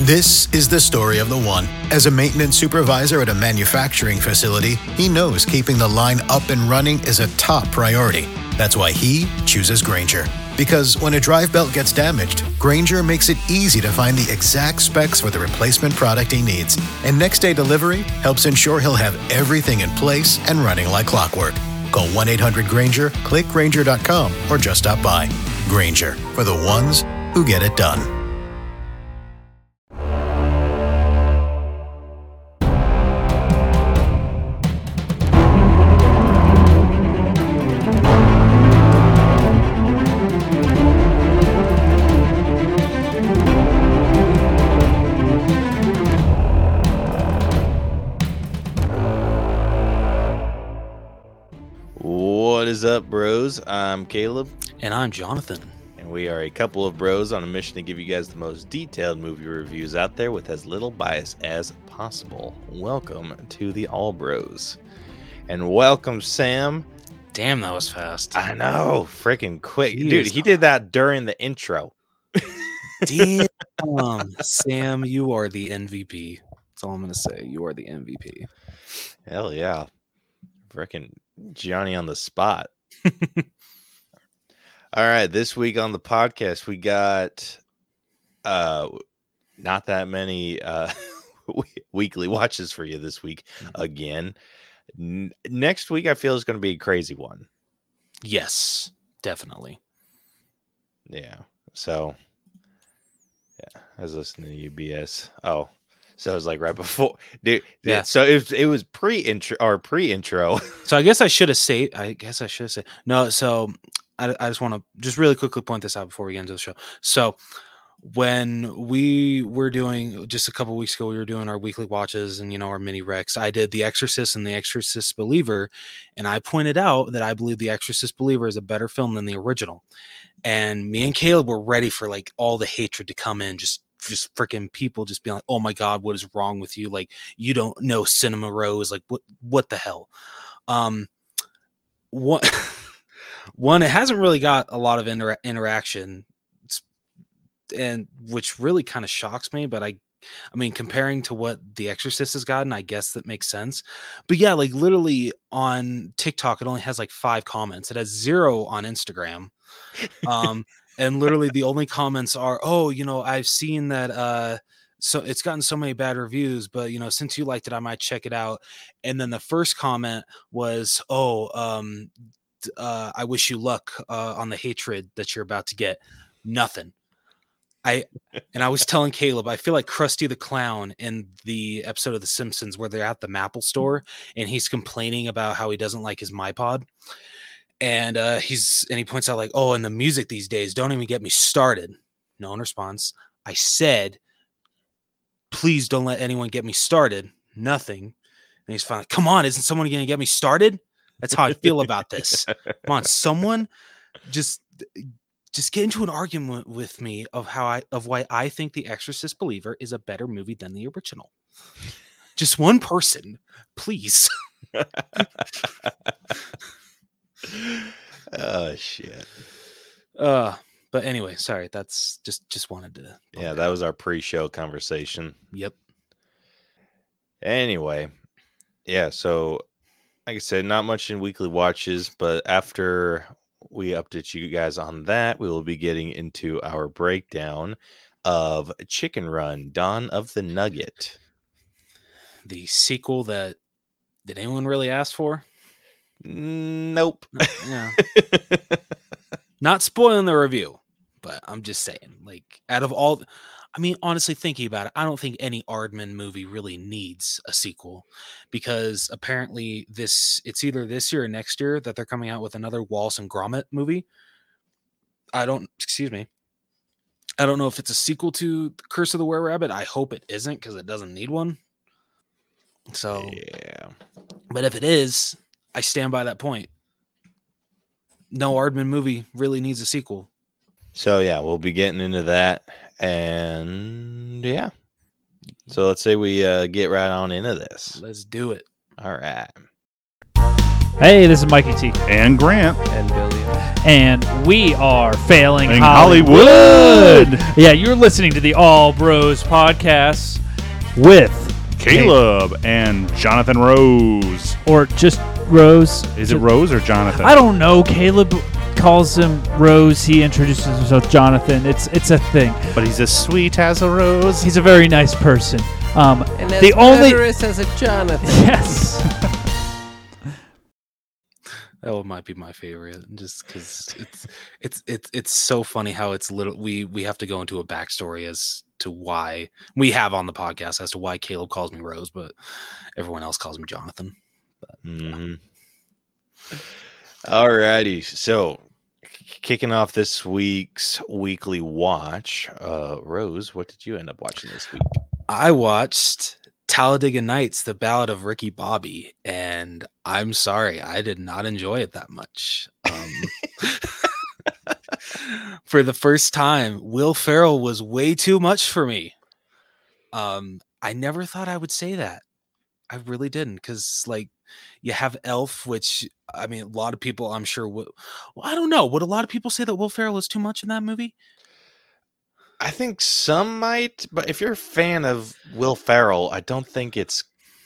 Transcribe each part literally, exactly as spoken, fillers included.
This is the story of the one. As a maintenance supervisor at a manufacturing facility, he knows keeping the line up and running is a top priority. That's why he chooses Grainger. Because when a drive belt gets damaged, Grainger makes it easy to find the exact specs for the replacement product he needs. And next day delivery helps ensure he'll have everything in place and running like clockwork. Call one eight hundred Grainger, click Grainger dot com, or just stop by. Grainger, for the ones who get it done. What is up, bros? I'm Caleb. And I'm Jonathan. And we are a couple of bros on a mission to give you guys the most detailed movie reviews out there with as little bias as possible. Welcome to the All Bros. And welcome, Sam. Damn, that was fast. I know. Freaking quick. Jeez. Dude, he did that during the intro. Damn. Sam, you are the M V P. That's all I'm going to say. You are the M V P. Hell yeah. Freaking Johnny on the spot. All right, this week on the podcast we got uh not that many uh weekly watches for you this week again. N- next week I feel is going to be a crazy one. Yes, definitely. Yeah. So yeah, I was listening to U B S. Oh, so it was like right before, dude. Yeah. So it was, it was pre-intro or pre-intro. So I guess I should have said. I guess I should have said no. So I, I just want to just really quickly point this out before we get into the show. So when we were doing just a couple weeks ago, we were doing our weekly watches and you know our mini recs. I did The Exorcist and The Exorcist Believer, and I pointed out that I believe The Exorcist Believer is a better film than the original. And me and Caleb were ready for like all the hatred to come in, just. just freaking people just being like, oh my God, what is wrong with you? Like, you don't know Cinema Rose. Like, what, what the hell? Um, one, one, it hasn't really got a lot of inter- interaction it's, and which really kind of shocks me, but I, I mean, comparing to what The Exorcist has gotten, I guess that makes sense. But yeah, like literally on TikTok, it only has like five comments. It has zero on Instagram. Um, And literally the only comments are, oh, you know, I've seen that uh, so it's gotten so many bad reviews, but, you know, since you liked it, I might check it out. And then the first comment was, oh, um, uh, I wish you luck uh, on the hatred that you're about to get. Nothing. I and I was telling Caleb, I feel like Krusty the Clown in the episode of The Simpsons where they're at the Maple store and he's complaining about how he doesn't like his MyPod. And uh, he's and he points out like, oh, and the music these days, don't even get me started. No one responds. I said, please don't let anyone get me started. Nothing. And he's finally, come on, isn't someone going to get me started? That's how I feel about this. Come on, someone just just get into an argument with me of how I of why I think The Exorcist Believer is a better movie than the original. Just one person, please. Oh shit. Uh but anyway, sorry, that's just just wanted to Yeah, that was our pre-show conversation. Yep. Anyway, yeah, so like I said, not much in weekly watches, but after we update you guys on that, we will be getting into our breakdown of Chicken Run: Dawn of the Nugget. The sequel that did anyone really ask for? Nope. Yeah. Not spoiling the review, but I'm just saying, like, out of all, I mean, honestly, thinking about it, I don't think any Aardman movie really needs a sequel because apparently this, it's either this year or next year that they're coming out with another Wallace and Gromit movie. I don't, excuse me. I don't know if it's a sequel to Curse of the Were-Rabbit. I hope it isn't because it doesn't need one. So, yeah. But if it is, I stand by that point. No Aardman movie really needs a sequel. So, yeah, we'll be getting into that. And, yeah. So, let's say we uh, get right on into this. Let's do it. All right. Hey, this is Mikey T. And Grant. And Billy. And we are Failing In Hollywood. Hollywood. Yeah, you're listening to the All Bros podcast with Caleb and Jonathan Rose. Or just Rose. Is it Rose or Jonathan? I don't know. Caleb calls him Rose. He introduces himself Jonathan. It's it's a thing. But he's as sweet as a rose. He's a very nice person. Um, And as the only murderous as a Jonathan. yes. That one might be my favorite, just because it's it's it's it's so funny how it's little. We we have to go into a backstory as to why we have on the podcast as to why Caleb calls me Rose, but everyone else calls me Jonathan. But, Mm-hmm. All righty. So, kicking off this week's weekly watch, uh, Rose, what did you end up watching this week? I watched Talladega Nights, The Ballad of Ricky Bobby, and I'm sorry, I did not enjoy it that much. Um, for the first time, Will Ferrell was way too much for me. Um, I never thought I would say that. I really didn't, because like you have Elf, which I mean, a lot of people, I'm sure, would, well, I don't know. Would a lot of people say that Will Ferrell is too much in that movie? I think some might, but if you're a fan of Will Ferrell, I don't think it's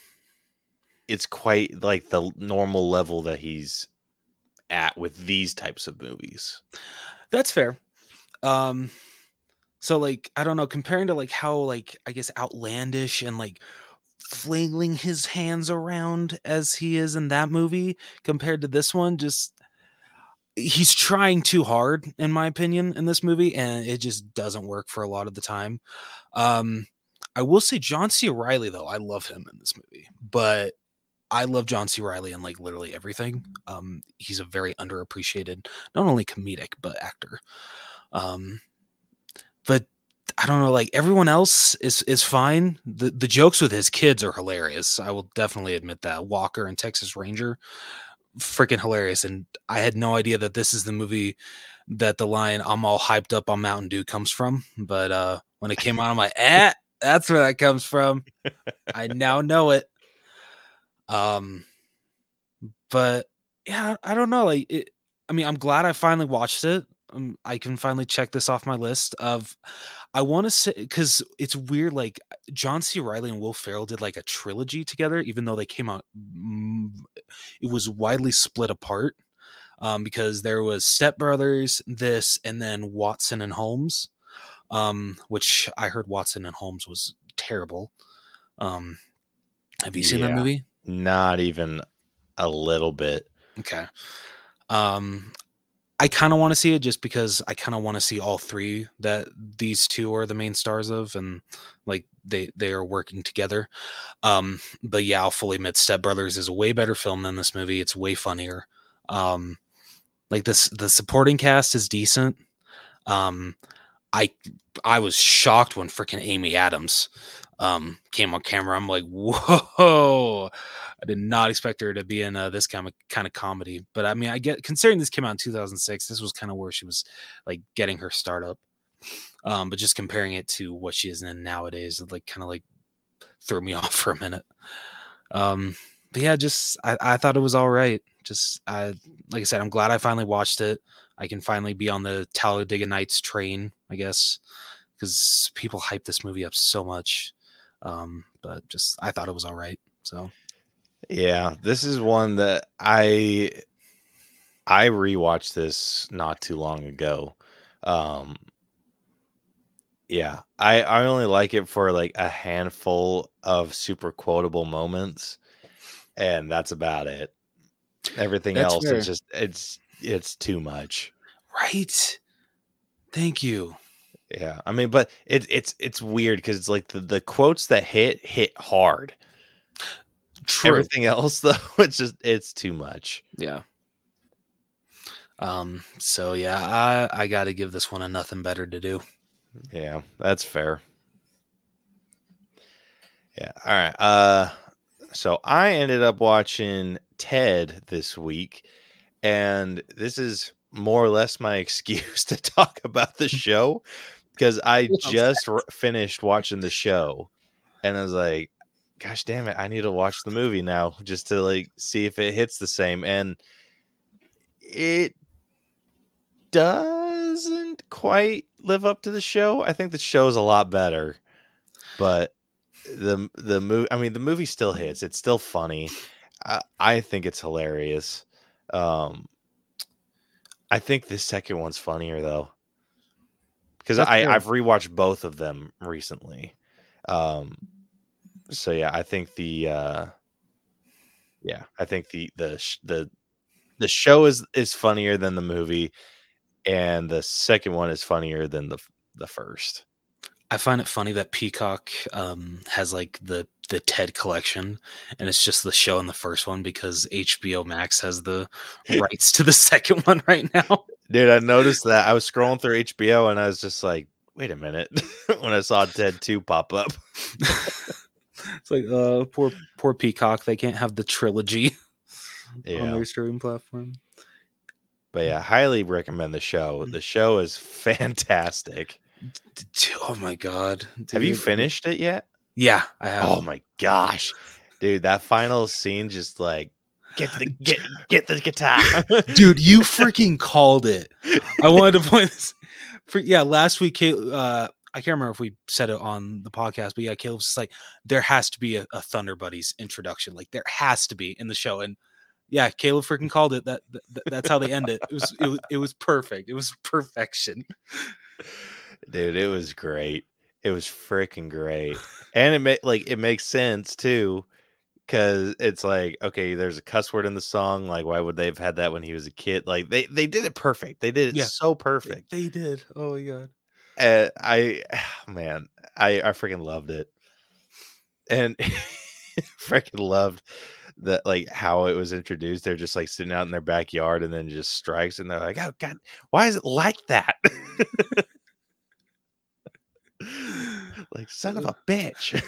it's quite like the normal level that he's at with these types of movies. That's fair. Um, so like I don't know, comparing to like how like I guess outlandish and like flailing his hands around as he is in that movie compared to this one, just he's trying too hard in my opinion in this movie, and it just doesn't work for a lot of the time. Um, I will say John C. Reilly though, I love him in this movie, but I love John C. Reilly in like literally everything. Um, he's a very underappreciated, not only comedic but actor. Um, but I don't know, like everyone else is is fine. The the jokes with his kids are hilarious. I will definitely admit that. Walker and Texas Ranger, freaking hilarious. And I had no idea that this is the movie that the line "I'm all hyped up on Mountain Dew" comes from. But uh, when it came out, I'm like, eh, that's where that comes from. I now know it. Um, but yeah, I don't know. Like, it, I mean, I'm glad I finally watched it. Um, I can finally check this off my list of. I want to say because it's weird. Like John C. Reilly and Will Ferrell did like a trilogy together, even though they came out. Mm, it was widely split apart um, because there was Step Brothers, this, and then Watson and Holmes, um, which I heard Watson and Holmes was terrible. Um, have you seen Yeah. that movie? Not even a little bit. Okay. Um, I kind of want to see it just because I kind of want to see all three that these two are the main stars of, and like they they are working together. Um, but yeah, I'll fully admit Step Brothers is a way better film than this movie. It's way funnier. Um, like this, the supporting cast is decent. Um, I I was shocked when freaking Amy Adams um came on camera. I'm like, whoa. I did not expect her to be in uh, this kind of kind of comedy, but I mean, I get considering this came out in two thousand six. This was kind of where she was like getting her start up. Um, but just comparing it to what she is in nowadays, it like kind of like threw me off for a minute. Um, but yeah, just I, I thought it was all right. Just I like I said, I'm glad I finally watched it. I can finally be on the Talladega Nights train, I guess, because people hype this movie up so much. Um, but just I thought it was all right. So. Yeah, this is one that I I rewatched this not too long ago. Um yeah, I I only like it for like a handful of super quotable moments, and that's about it. Everything That's else fair. is just it's it's too much. Right. Thank you. Yeah. I mean, but it it's it's weird because it's like the, the quotes that hit hit hard. True. Everything else though, it's just it's too much. Yeah. Um, so yeah, I I gotta give this one a nothing better to do. Yeah, that's fair. Yeah. All right. Uh so I ended up watching Ted this week, and this is more or less my excuse to talk about the show because I just r- finished watching the show, and I was like, gosh damn it, I need to watch the movie now just to like see if it hits the same. And it doesn't quite live up to the show. I think the show's a lot better, but the the movie, I mean, the movie still hits. It's still funny. I, I think it's hilarious. Um, I think the second one's funnier though, because That's I fair. I've rewatched both of them recently. Um, so yeah, I think the uh, yeah, I think the the sh- the the show is is funnier than the movie, and the second one is funnier than the the first. I find it funny that Peacock um, has like the the Ted collection, and it's just the show in the first one because H B O Max has the rights to the second one right now. Dude, I noticed that. I was scrolling through H B O and I was just like, wait a minute, when I saw Ted two pop up. It's like, uh, poor poor Peacock. They can't have the trilogy on Yeah. their streaming platform. But yeah, highly recommend the show. The show is fantastic. D- Oh my god! Have you dude. finished it yet? Yeah, I have. Oh my gosh. Dude, that final scene just like get the get get the guitar. Dude, you freaking called it. I wanted to point this. For, yeah, last week, Caleb, uh, I can't remember if we said it on the podcast, but yeah, Caleb was just like, there has to be a, a Thunder Buddies introduction. Like, there has to be in the show. And yeah, Caleb freaking called it. That, that That's how they end it. It was, it was, it was perfect. It was perfection. Dude, it was great. It was freaking great. And it ma- like it makes sense too. Cause it's like, okay, there's a cuss word in the song. Like, why would they have had that when he was a kid? Like, they they did it perfect. They did it Yeah. so perfect. They did. Oh my god. And I, man, I I freaking loved it, and freaking loved that, like how it was introduced. They're just like sitting out in their backyard, and then just strikes, and they're like, "Oh God, why is it like that?" Like, son of a bitch.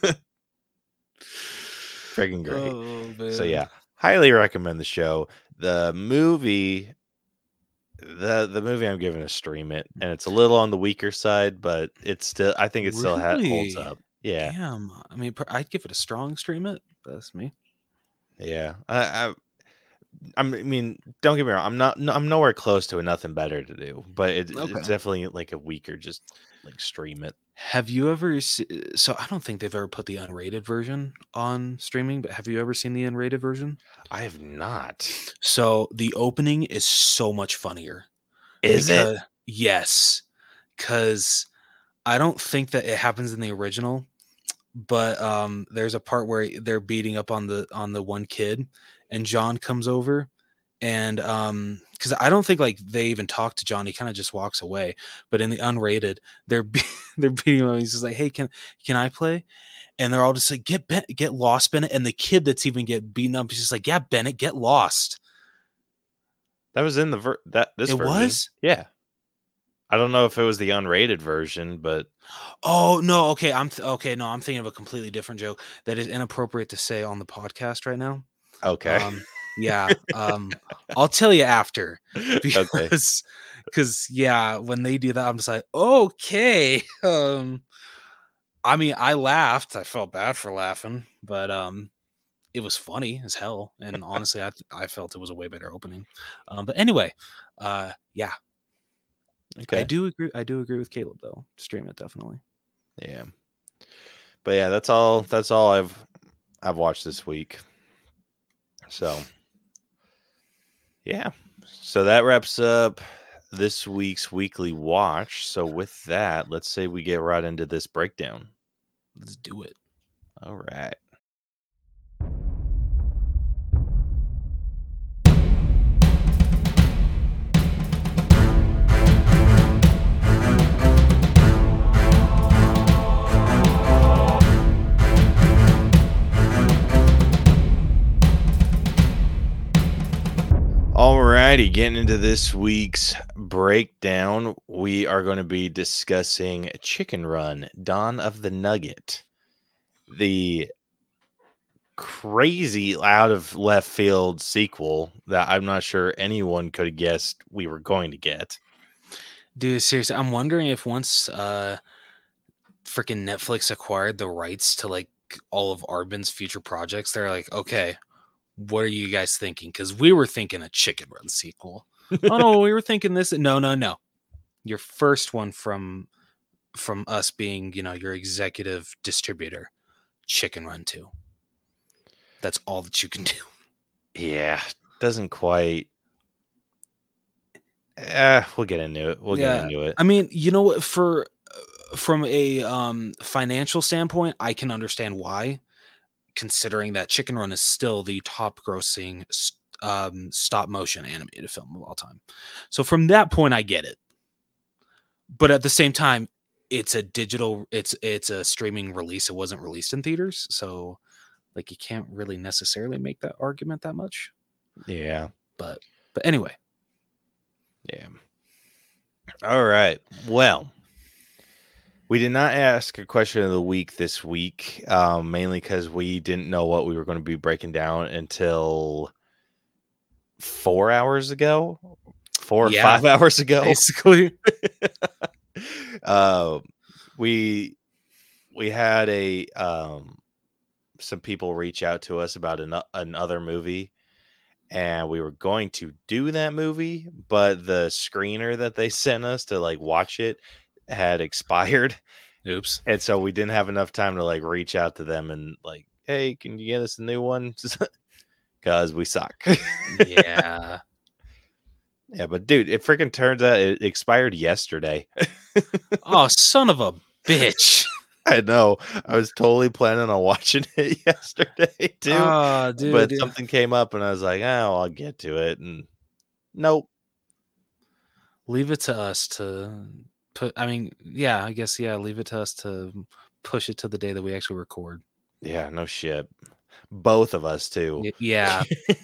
Freaking great. Oh, man. So yeah, highly recommend the show. The movie, the the movie I'm giving a stream it, and it's a little on the weaker side, but it's still, I think it still ha- holds Really? up. Yeah, Damn. I mean, per- I'd give it a strong stream it. That's me. yeah. I, I I mean, don't get me wrong. I'm not. No, I'm nowhere close to a nothing better to do, but it, Okay. it's definitely like a weaker. Just like stream it. Have you ever se- so I don't think they've ever put the unrated version on streaming, but have you ever seen the unrated version? I have not. So the opening is so much funnier. Is it? Because- Yes. Cuz I don't think that it happens in the original, but um there's a part where they're beating up on the on the one kid and John comes over and um because I don't think like they even talk to John. He kind of just walks away. But in the unrated, they're be- they're beating him. He's just like, "Hey, can can I play?" And they're all just like, "Get ben- get lost, Bennett." And the kid that's even get beaten up is just like, "Yeah, Bennett, get lost." That was in the ver- that this It version. was? Yeah. I don't know if it was the unrated version, but Oh no, okay, I'm th- okay. No, I'm thinking of a completely different joke that is inappropriate to say on the podcast right now. okay. Um, yeah, um, I'll tell you after. okay. because because yeah, when they do that, I'm just like, okay. Um, I mean, I laughed. I felt bad for laughing, but um, it was funny as hell. And honestly, I I felt it was a way better opening. Um, but anyway, uh, yeah, Okay. I do agree. I do agree with Caleb though. Stream it definitely. Yeah. But yeah, that's all that's all I've I've watched this week. So yeah. So that wraps up this week's weekly watch. So with that, let's say we get right into this breakdown. Let's do it. All right. Alrighty, getting into this week's breakdown, we are going to be discussing Chicken Run, Dawn of the Nugget. The crazy out of left field sequel that I'm not sure anyone could have guessed we were going to get. Dude, seriously, I'm wondering if once uh freaking Netflix acquired the rights to like all of Arbin's future projects, they're like, okay, what are you guys thinking? Because we were thinking a Chicken Run sequel. Oh no, we were thinking this. No, no, no. Your first one from from us being, you know, your executive distributor, Chicken Run two. That's all that you can do. Yeah, doesn't quite. Eh, we'll get into it. We'll Yeah, get into it. I mean, you know what? For uh, from a um, financial standpoint, I can understand why, considering that Chicken Run is still the top grossing s- um, stop motion animated film of all time. So from that point, I get it. But at the same time, it's a digital, it's it's a streaming release. It wasn't released in theaters, so like you can't really necessarily make that argument that much. Yeah. But but anyway, Yeah. All right. Well, we did not ask a question of the week this week, um, mainly because we didn't know what we were going to be breaking down until four hours ago, four or Yeah, five hours ago. basically. uh, we we had a um, some people reach out to us about an, another movie, and we were going to do that movie, but the screener that they sent us to like watch it had expired. Oops. And so we didn't have enough time to like reach out to them and like, hey, can you get us a new one? Because we suck. Yeah. Yeah, but dude, it freaking turns out it expired yesterday. Oh, son of a bitch. I know. I was totally planning on watching it yesterday too. Oh, dude. but yeah. something came up and I was like, oh, I'll get to it. And nope. Leave it to us to put, I mean, yeah, I guess, yeah, leave it to us to push it to the day that we actually record. Yeah, no shit. Both of us too. Y- yeah.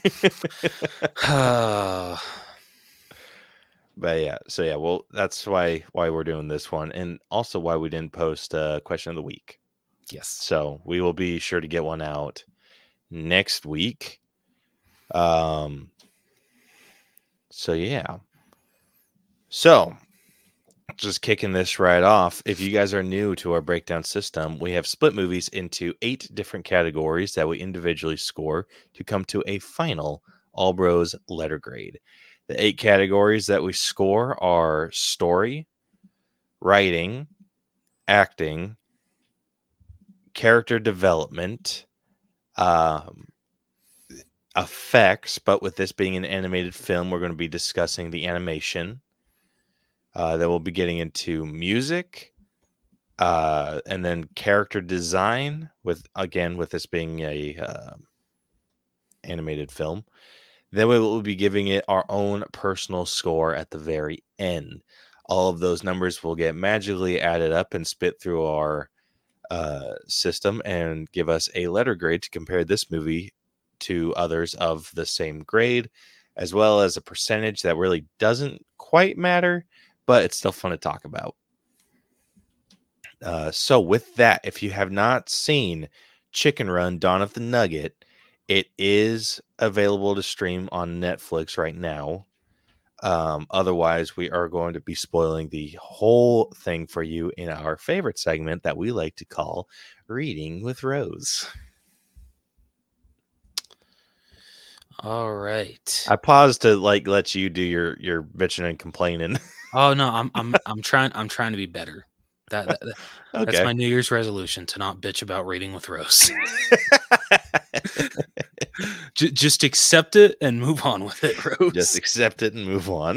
But yeah, so yeah, well, that's why why we're doing this one, and also why we didn't post a question of the week. Yes. So we will be sure to get one out next week. Um. So yeah. So just kicking this right off. If you guys are new to our breakdown system, we have split movies into eight different categories that we individually score to come to a final All Bros letter grade. The eight categories that we score are story, writing, acting, character development, um, effects. But with this being an animated film, we're going to be discussing the animation. Uh, then we'll be getting into music, uh, and then character design. With again, with this being a uh, animated film. Then we will be giving it our own personal score at the very end. All of those numbers will get magically added up and spit through our uh, system and give us a letter grade to compare this movie to others of the same grade, as well as a percentage that really doesn't quite matter, but it's still fun to talk about. Uh, so with that, if you have not seen Chicken Run, Dawn of the Nugget, it is available to stream on Netflix right now. Um, otherwise, we are going to be spoiling the whole thing for you in our favorite segment that we like to call Reading with Rose. All right. I paused to like let you do your your bitching and complaining. Oh no, I'm I'm I'm trying I'm trying to be better. That, that, that- Okay. that's my New Year's resolution, to not bitch about Reading with Rose. J- just accept it and move on with it, Rose. Just accept it and move on.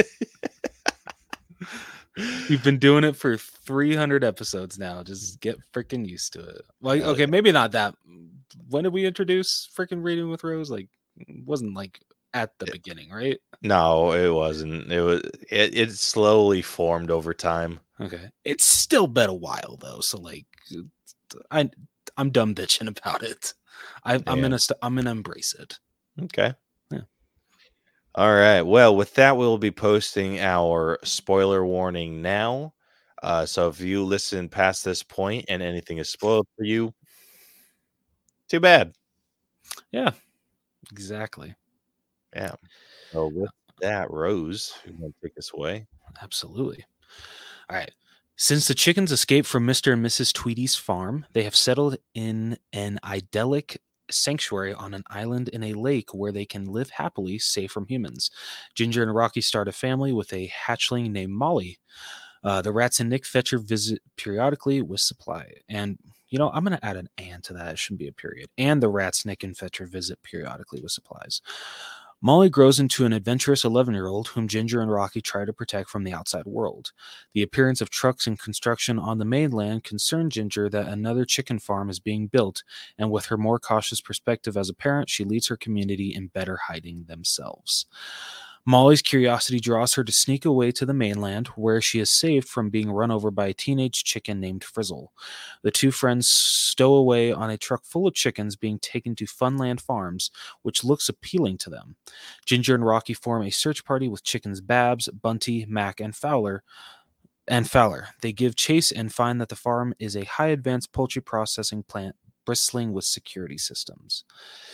You've been doing it for three hundred episodes now. Just get freaking used to it. Like, Hell okay, yeah. maybe not that. When did we introduce freaking Reading with Rose? Like, it wasn't like at the beginning, right? No, it wasn't. It was. It, it slowly formed over time. Okay, it's still been a while though. So like, I I'm done bitching about it. I, I'm Yeah. gonna st- I'm gonna embrace it. Okay. Yeah. All right. Well, with that, we'll be posting our spoiler warning now. Uh, so if you listen past this point and anything is spoiled for you, too bad. Yeah, exactly. Yeah. So with that, Rose, you want to take us away? Absolutely. All right. Since the chickens escaped from Mister and Missus Tweedy's farm, they have settled in an idyllic sanctuary on an island in a lake where they can live happily, safe from humans. Ginger and Rocky start a family with a hatchling named Molly. Uh, the rats and Nick Fetcher visit periodically with supply. And, you know, I'm going to add an and to that. It shouldn't be a period. And the rats, Nick and Fetcher visit periodically with supplies. Molly grows into an adventurous eleven-year-old whom Ginger and Rocky try to protect from the outside world. The appearance of trucks and construction on the mainland concern Ginger that another chicken farm is being built, and with her more cautious perspective as a parent, she leads her community in better hiding themselves. Molly's curiosity draws her to sneak away to the mainland, where she is saved from being run over by a teenage chicken named Frizzle. The two friends stow away on a truck full of chickens being taken to Funland Farms, which looks appealing to them. Ginger and Rocky form a search party with chickens Babs, Bunty, Mac, and Fowler. And Fowler. They give chase and find that the farm is a high-advanced poultry processing plant bristling with security systems.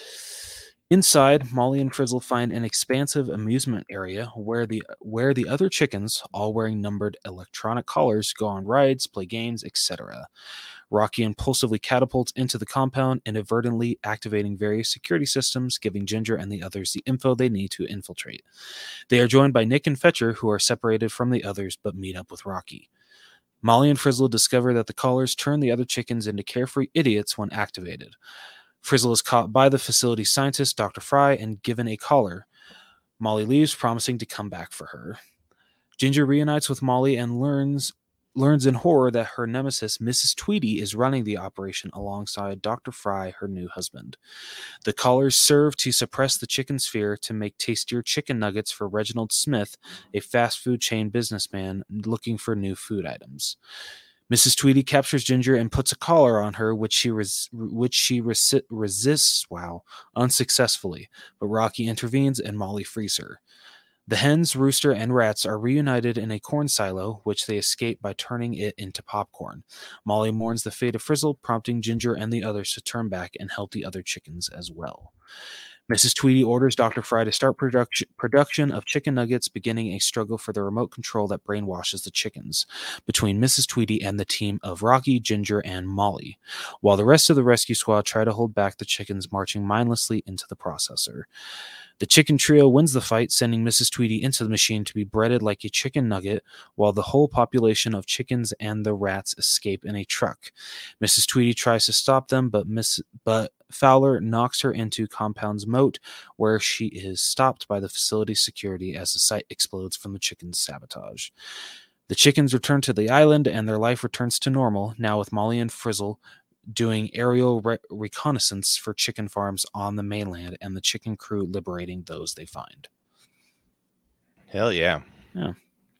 Inside, Molly and Frizzle find an expansive amusement area where the where the other chickens, all wearing numbered electronic collars, go on rides, play games, et cetera. Rocky impulsively catapults into the compound, inadvertently activating various security systems, giving Ginger and the others the info they need to infiltrate. They are joined by Nick and Fetcher, who are separated from the others but meet up with Rocky. Molly and Frizzle discover that the collars turn the other chickens into carefree idiots when activated. Frizzle is caught by the facility scientist, Doctor Fry, and given a collar. Molly leaves, promising to come back for her. Ginger reunites with Molly and learns learns in horror that her nemesis, Missus Tweedy, is running the operation alongside Doctor Fry, her new husband. The collars serve to suppress the chicken's fear to make tastier chicken nuggets for Reginald Smith, a fast food chain businessman looking for new food items. Missus Tweedy captures Ginger and puts a collar on her, which she res- which she resi- resists, wow, unsuccessfully. But Rocky intervenes and Molly frees her. The hens, rooster, and rats are reunited in a corn silo, which they escape by turning it into popcorn. Molly mourns the fate of Frizzle, prompting Ginger and the others to turn back and help the other chickens as well. Missus Tweedy orders Doctor Fry to start production production of chicken nuggets, beginning a struggle for the remote control that brainwashes the chickens between Missus Tweedy and the team of Rocky, Ginger, and Molly, while the rest of the rescue squad try to hold back the chickens marching mindlessly into the processor. The chicken trio wins the fight, sending Missus Tweedy into the machine to be breaded like a chicken nugget, while the whole population of chickens and the rats escape in a truck. Missus Tweedy tries to stop them, but Miss but Fowler knocks her into Compound's moat, where she is stopped by the facility's security as the site explodes from the chicken's sabotage. The chickens return to the island, and their life returns to normal, now with Molly and Frizzle doing aerial re- reconnaissance for chicken farms on the mainland, and the chicken crew liberating those they find. Hell yeah. Yeah.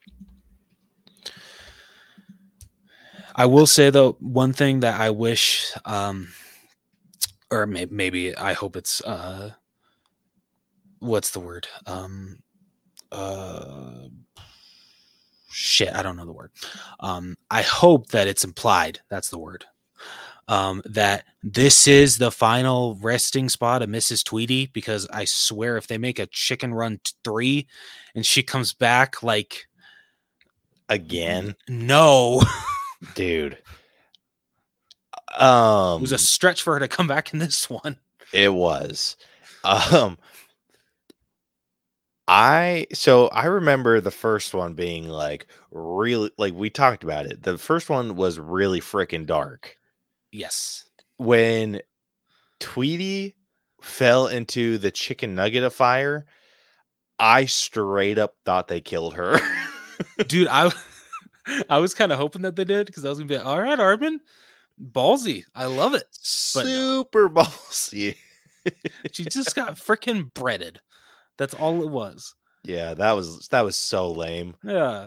I will say, though, one thing that I wish, um, or maybe, maybe I hope it's, uh, what's the word? Um, uh, shit, I don't know the word. Um, I hope that it's implied, that's the word, um, that this is the final resting spot of Missus Tweedy, because I swear if they make a Chicken Run three and she comes back, like, Again? no. Dude. Um, It was a stretch for her to come back in this one. It was. Um, I so I remember the first one being like really, like we talked about it. The first one was really freaking dark. Yes. When Tweety fell into the chicken nugget of fire, I straight up thought they killed her. Dude, I I was kind of hoping that they did, because I was gonna be like, all right, Armin, ballsy. I love it. But no. Super ballsy. She just got freaking breaded. That's all it was. Yeah, that was that was so lame. Yeah.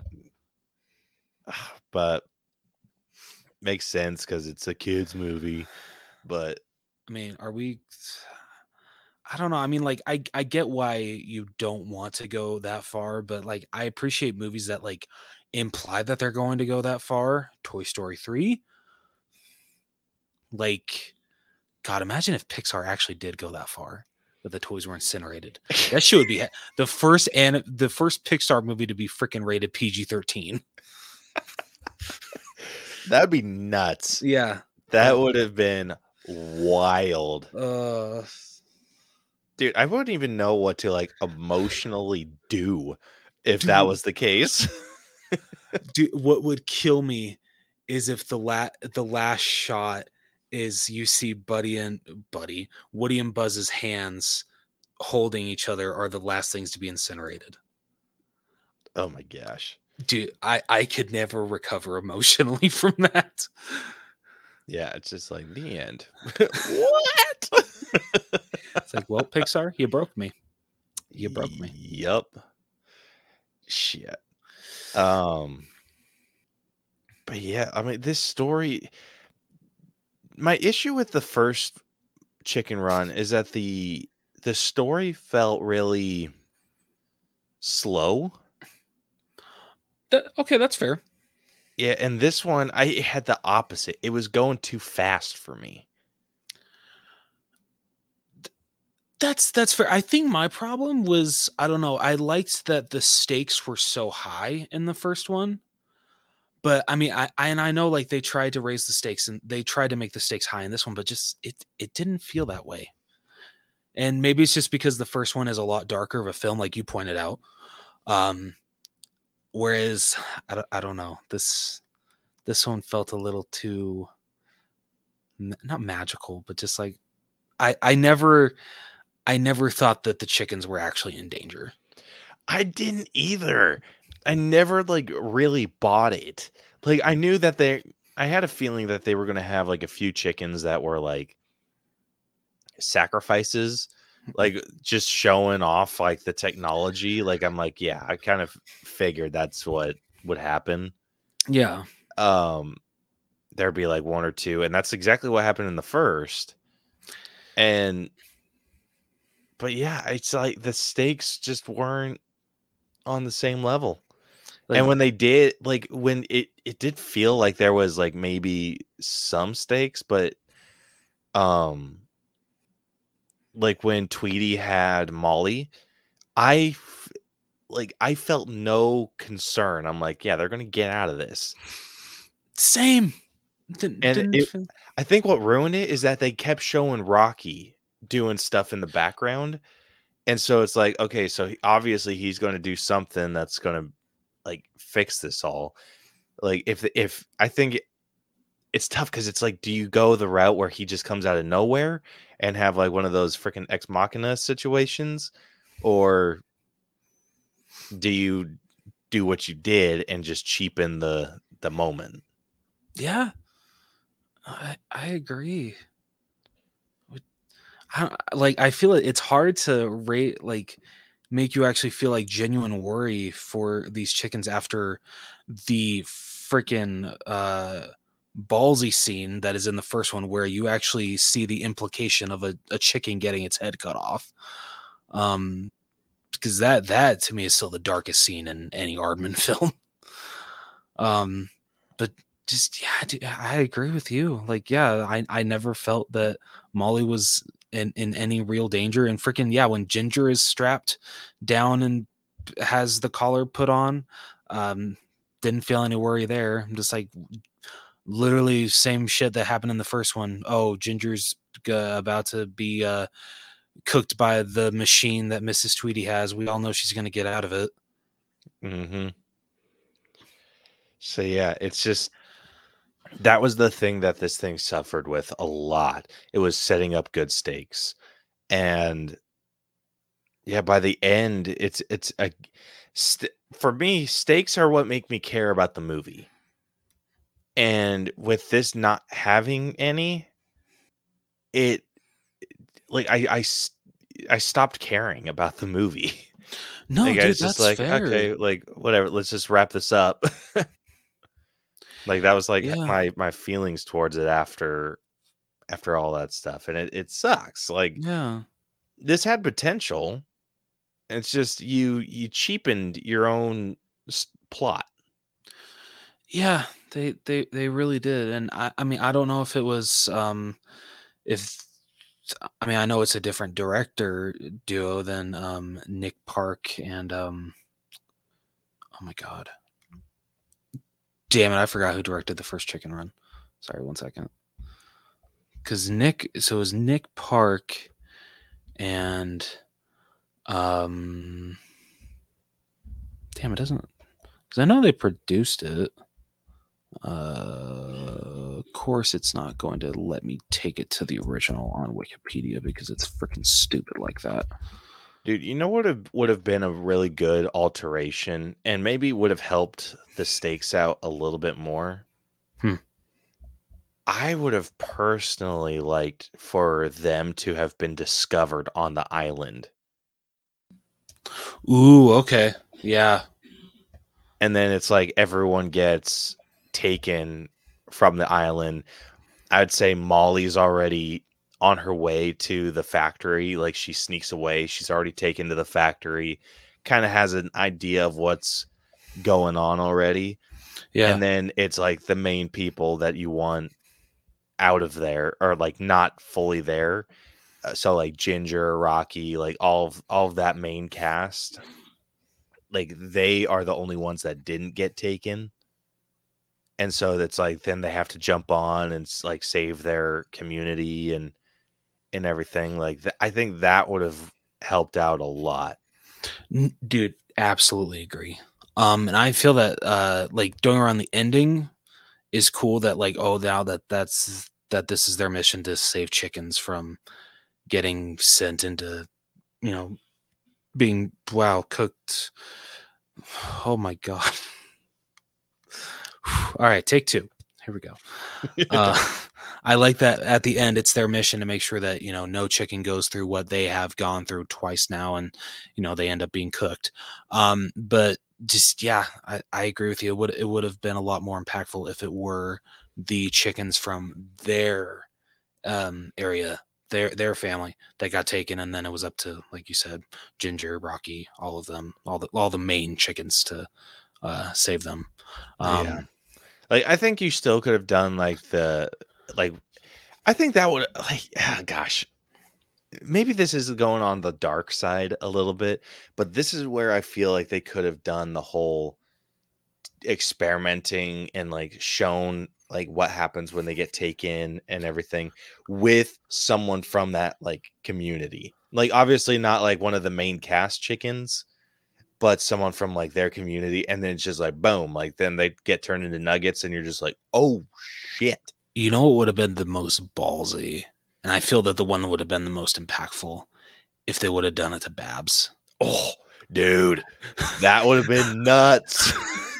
But makes sense because it's a kids movie. But I mean, are we I don't know. I mean, like, I I get why you don't want to go that far, but like, I appreciate movies that like imply that they're going to go that far. Toy Story three. Like, God, imagine if Pixar actually did go that far, that the toys were incinerated. That shit would be the first and the first Pixar movie to be freaking rated P G thirteen. That'd be nuts. Yeah. That Uh, would have been wild. Uh, Dude, I wouldn't even know what to like emotionally do if that Dude. was the case. dude, what would kill me is if the la- the last shot is you see Buddy and Buddy, Woody and Buzz's hands holding each other are the last things to be incinerated. Oh my gosh. Dude, I, I could never recover emotionally from that. Yeah, it's just like the end. What? It's like, well, Pixar, you broke me. You broke me. Yup. Shit. Um but yeah, I mean this story, my issue with the first Chicken Run is that the the story felt really slow. That, okay, that's fair. Yeah, and this one I it had the opposite. It was going too fast for me. That's that's fair. I think my problem was, I don't know, I liked that the stakes were so high in the first one. But I mean, I, I and I know like they tried to raise the stakes and they tried to make the stakes high in this one, but just it it didn't feel that way. And maybe it's just because the first one is a lot darker of a film, like you pointed out. Um, whereas I don't, I don't know, this this one felt a little too m- not magical, but just like I I never I never thought that the chickens were actually in danger. I didn't either. I never like really bought it. Like I knew that they I had a feeling that they were going to have like a few chickens that were like sacrifices, like just showing off like the technology. Like I'm like, yeah, I kind of figured that's what would happen. Yeah. Um there'd be like one or two, and that's exactly what happened in the first. And but yeah, it's like the stakes just weren't on the same level. Like, And when they did, like when it it did feel like there was like maybe some stakes, but um like when Tweety had Molly, I f- like I felt no concern. I'm like, yeah, they're gonna get out of this. same. Didn't, And didn't it- feel- I think what ruined it is that they kept showing Rocky doing stuff in the background. And so it's like, okay, so he, obviously he's going to do something that's going to like fix this all. Like if if I think it, it's tough because it's like, do you go the route where he just comes out of nowhere and have like one of those freaking ex machina situations, or do you do what you did and just cheapen the the moment? Yeah, I I agree. With- I don't, like I feel it, it's hard to rate like make you actually feel like genuine worry for these chickens after the freaking uh ballsy scene that is in the first one where you actually see the implication of a, a chicken getting its head cut off. Um because that that to me is still the darkest scene in any Aardman film. Um but just yeah, dude, I agree with you. Like, yeah, I, I never felt that Molly was in, in any real danger. And freaking yeah, when Ginger is strapped down and has the collar put on, um, didn't feel any worry there. I'm just like literally same shit that happened in the first one. Oh, Ginger's uh, about to be uh, cooked by the machine that Missus Tweety has. We all know she's going to get out of it. Mm-hmm. So yeah, it's just that was the thing that this thing suffered with a lot. It was setting up good stakes, and yeah, by the end, it's it's a st- for me, stakes are what make me care about the movie. And with this not having any, it like I I s- I stopped caring about the movie. No, Like I dude, was just that's like, fair. okay, like whatever, let's just wrap this up. Like that was like Yeah. my my feelings towards it after after all that stuff, and it it sucks. Like Yeah. this had potential. It's just you you cheapened your own s- plot. Yeah, they they they really did. And I I mean, I don't know if it was um if I mean, I know it's a different director duo than um Nick Park and um oh my god. damn it, I forgot who directed the first Chicken Run. Sorry, one second. Because Nick, so it was Nick Park and, um, damn, it doesn't, because I know they produced it. Uh, of course, it's not going to let me take it to the original on Wikipedia because it's freaking stupid like that. Dude, you know what have, would have been a really good alteration and maybe would have helped the stakes out a little bit more? Hmm. I would have personally liked for them to have been discovered on the island. Ooh, okay. Yeah. And then it's like everyone gets taken from the island. I'd say Molly's already on her way to the factory. Like she sneaks away. She's already taken to the factory, kind of has an idea of what's going on already. Yeah. And then it's like the main people that you want out of there are like not fully there. Uh, so like Ginger, Rocky, like all of, all of that main cast, like they are the only ones that didn't get taken. And so that's like then they have to jump on and like save their community and and everything. Like th- I think that would have helped out a lot. Dude, absolutely agree. Um, and I feel that uh, like going around the ending is cool. That like, oh, now that that's that this is their mission to save chickens from getting sent into, you know, being wow cooked. Oh my god. All right, take two. Here we go. Uh, I like that at the end, it's their mission to make sure that, you know, no chicken goes through what they have gone through twice now. And, you know, they end up being cooked. Um, but just, yeah, I, I agree with you. It would, it would have been a lot more impactful if it were the chickens from their um, area, their, their family that got taken. And then it was up to, like you said, Ginger, Rocky, all of them, all the, all the main chickens to uh, save them. Um, yeah. Like I think you still could have done like the like I think that would like ah, gosh. Maybe this is going on the dark side a little bit, but this is where I feel like they could have done the whole experimenting and like shown like what happens when they get taken and everything with someone from that like community. Like obviously not like one of the main cast chickens, but someone from like their community, and then it's just like boom, like then they get turned into nuggets, and you're just like, oh shit. You know what would have been the most ballsy, and I feel that the one that would have been the most impactful if they would have done it to Babs. Oh, dude, that would have been nuts.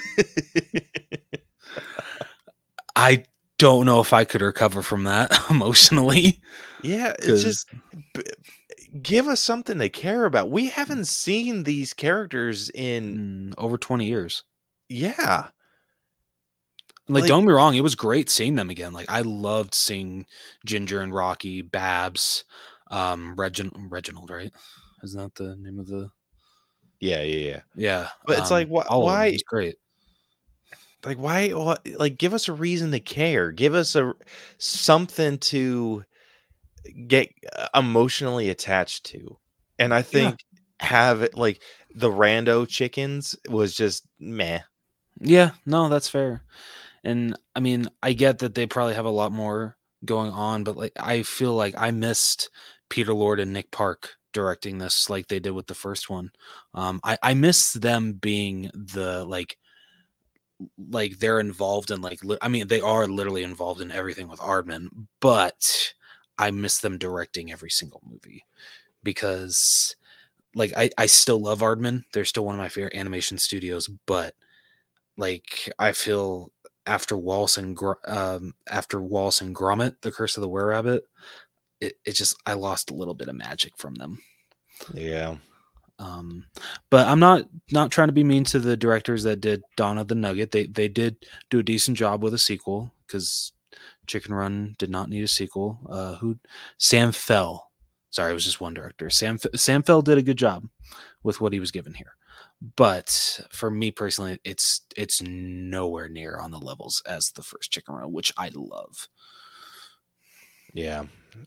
I don't know if I could recover from that emotionally. Yeah, it's just b- give us something to care about. We haven't seen these characters in mm, over twenty years. Yeah. Like, Like- don't get me wrong, it was great seeing them again. Like, I loved seeing Ginger and Rocky, Babs, um, Reginald, Reginald, right? Isn't that the name of the? Yeah, yeah, yeah. Yeah, But it's um, like, wh- all of them. why- It's great. Like why what, like give us a reason to care. Give us a something to get uh, emotionally attached to. And I think have it like the rando chickens was just meh. Yeah, no, that's fair. And I mean, I get that they probably have a lot more going on, but like I feel like I missed Peter Lord and Nick Park directing this like they did with the first one. Um, I, I miss them being the like like they're involved in like li- I mean they are literally involved in everything with Aardman, but I miss them directing every single movie because like I, I still love Aardman. They're still one of my favorite animation studios, but like I feel after Wallace and Gr- um, after Wallace and Gromit, The Curse of the Were Rabbit, it, it just I lost a little bit of magic from them. Yeah. Um, but I'm not not trying to be mean to the directors that did Dawn of the Nugget. They they did do a decent job with a sequel because Chicken Run did not need a sequel. Uh, who Sam Fell. Sorry, it was just one director. Sam Sam Fell did a good job with what he was given here. But for me personally, it's it's nowhere near on the levels as the first Chicken Run, which I love. Yeah.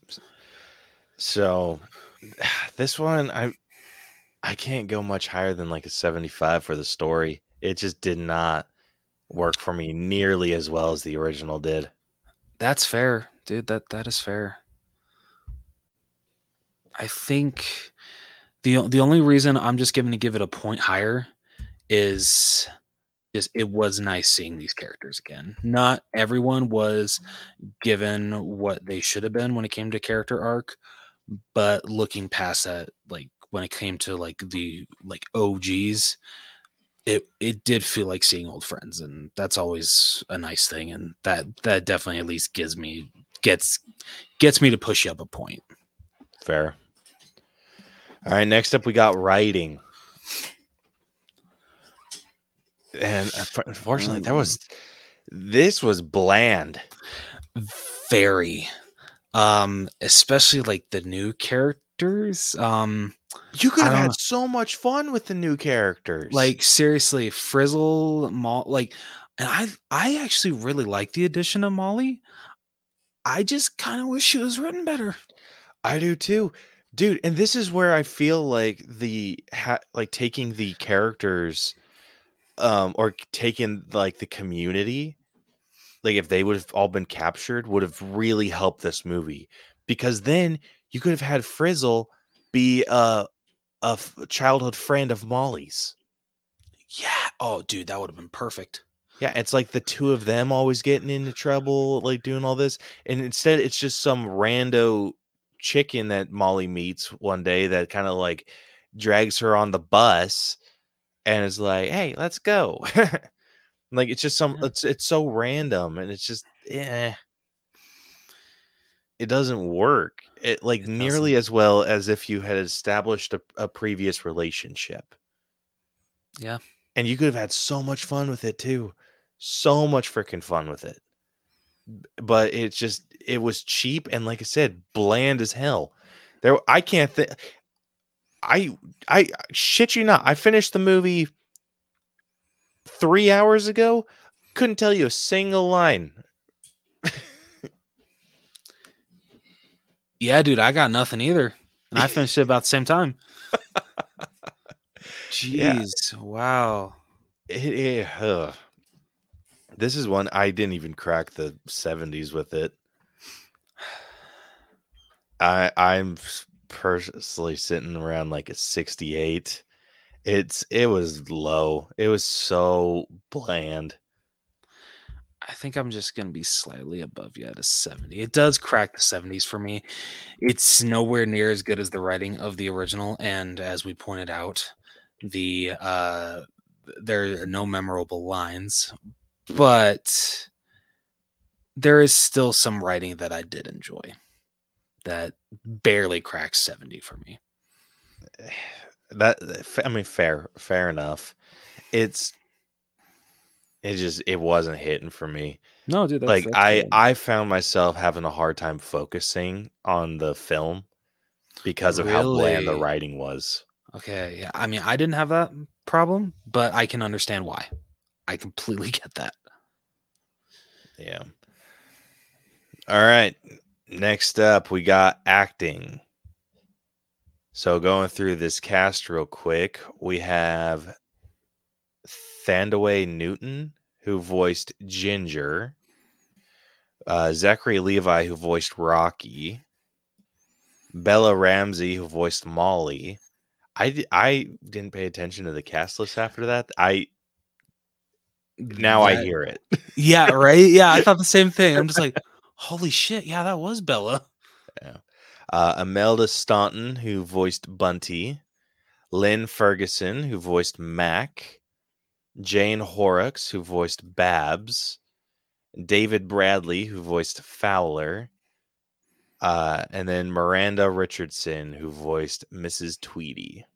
So this one I I can't go much higher than like a seventy-five for the story. It just did not work for me nearly as well as the original did. That's fair, dude. That that is fair. I think the o- the only reason I'm just going to give it a point higher is is it was nice seeing these characters again. Not everyone was given what they should have been when it came to character arc, but looking past that, like when it came to like the like O Gs, it it did feel like seeing old friends, and that's always a nice thing. And that that definitely at least gives me gets gets me to push you up a point. Fair. All right, next up we got writing. And unfortunately, there was this was bland. Very, um, especially like the new characters. Um, You could I have don't had know. so much fun with the new characters. Like seriously, Frizzle, Molly, like, and I I actually really like the addition of Molly. I just kind of wish she was written better. I do too, dude. And this is where I feel like the ha- like taking the characters, um, or taking like the community, like if they would have all been captured, would have really helped this movie, because then you could have had Frizzle be a a f- childhood friend of Molly's. Yeah. Oh, dude, that would have been perfect. Yeah, it's like the two of them always getting into trouble, like doing all this, and instead it's just some rando chicken that Molly meets one day that kind of like drags her on the bus and is like, "Hey, let's go." Like it's just some Yeah. it's it's so random, and it's just eh, it doesn't work. It like It nearly doesn't. as well as if you had established a, a previous relationship. Yeah. And you could have had so much fun with it too. So much freaking fun with it. But it's just it was cheap and, like I said, bland as hell. There I can't think I I shit you not. I finished the movie three hours ago. Couldn't tell you a single line. Yeah, dude, I got nothing either, and I finished it about the same time. Yeah. Jeez, wow. It, it, ugh. This is one I didn't even crack the seventies with it. I I'm personally sitting around like a sixty-eight. It's it was low. It was so bland. I think I'm just gonna be slightly above you at a seventy. It does crack the seventies for me. It's nowhere near as good as the writing of the original, and as we pointed out, the uh there are no memorable lines, but there is still some writing that I did enjoy that barely cracks seventy for me. That I mean, fair, fair enough. It's it just it wasn't hitting for me. No, dude, that's, Like that's I fair. I found myself having a hard time focusing on the film because of how bland the Really? writing was. Okay, yeah. I mean, I didn't have that problem, but I can understand why. I completely get that. Yeah. All right. Next up, we got acting. So going through this cast real quick, we have Thandaway Newton, who voiced Ginger, uh, Zachary Levi, who voiced Rocky, Bella Ramsey, who voiced Molly. I, di- I didn't pay attention to the cast list after that. I now I That- hear it. Yeah, right? Yeah, I thought the same thing. I'm just like, holy shit, yeah, that was Bella. Uh, Imelda Staunton, who voiced Bunty, Lynn Ferguson, who voiced Mac, Jane Horrocks, who voiced Babs, David Bradley, who voiced Fowler, uh, and then Miranda Richardson, who voiced Missus Tweedy.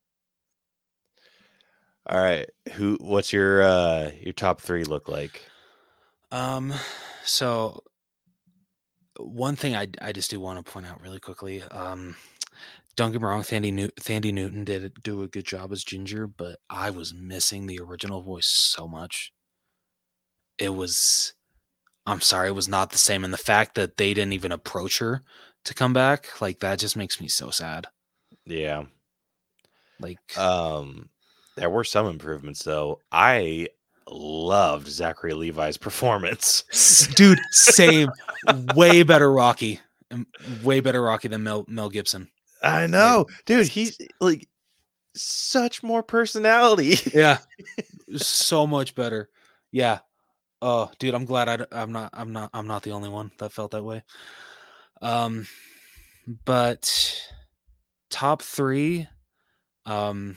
All right, who? What's your uh, your top three look like? Um, so one thing I I just do want to point out really quickly. Um, don't get me wrong, Thandie, New- Thandie Newton did do a good job as Ginger, but I was missing the original voice so much. It was, I'm sorry, it was not the same. And the fact that they didn't even approach her to come back, like that just makes me so sad. Yeah. Like, Um, there were some improvements though. I loved Zachary Levi's performance. Dude, same. Way better Rocky. Way better Rocky than Mel, Mel Gibson. I know, dude. He's like such more personality. Yeah, so much better. Yeah. Oh, dude, I'm glad I, I'm not. I'm not. I'm not the only one that felt that way. Um, but top three, um,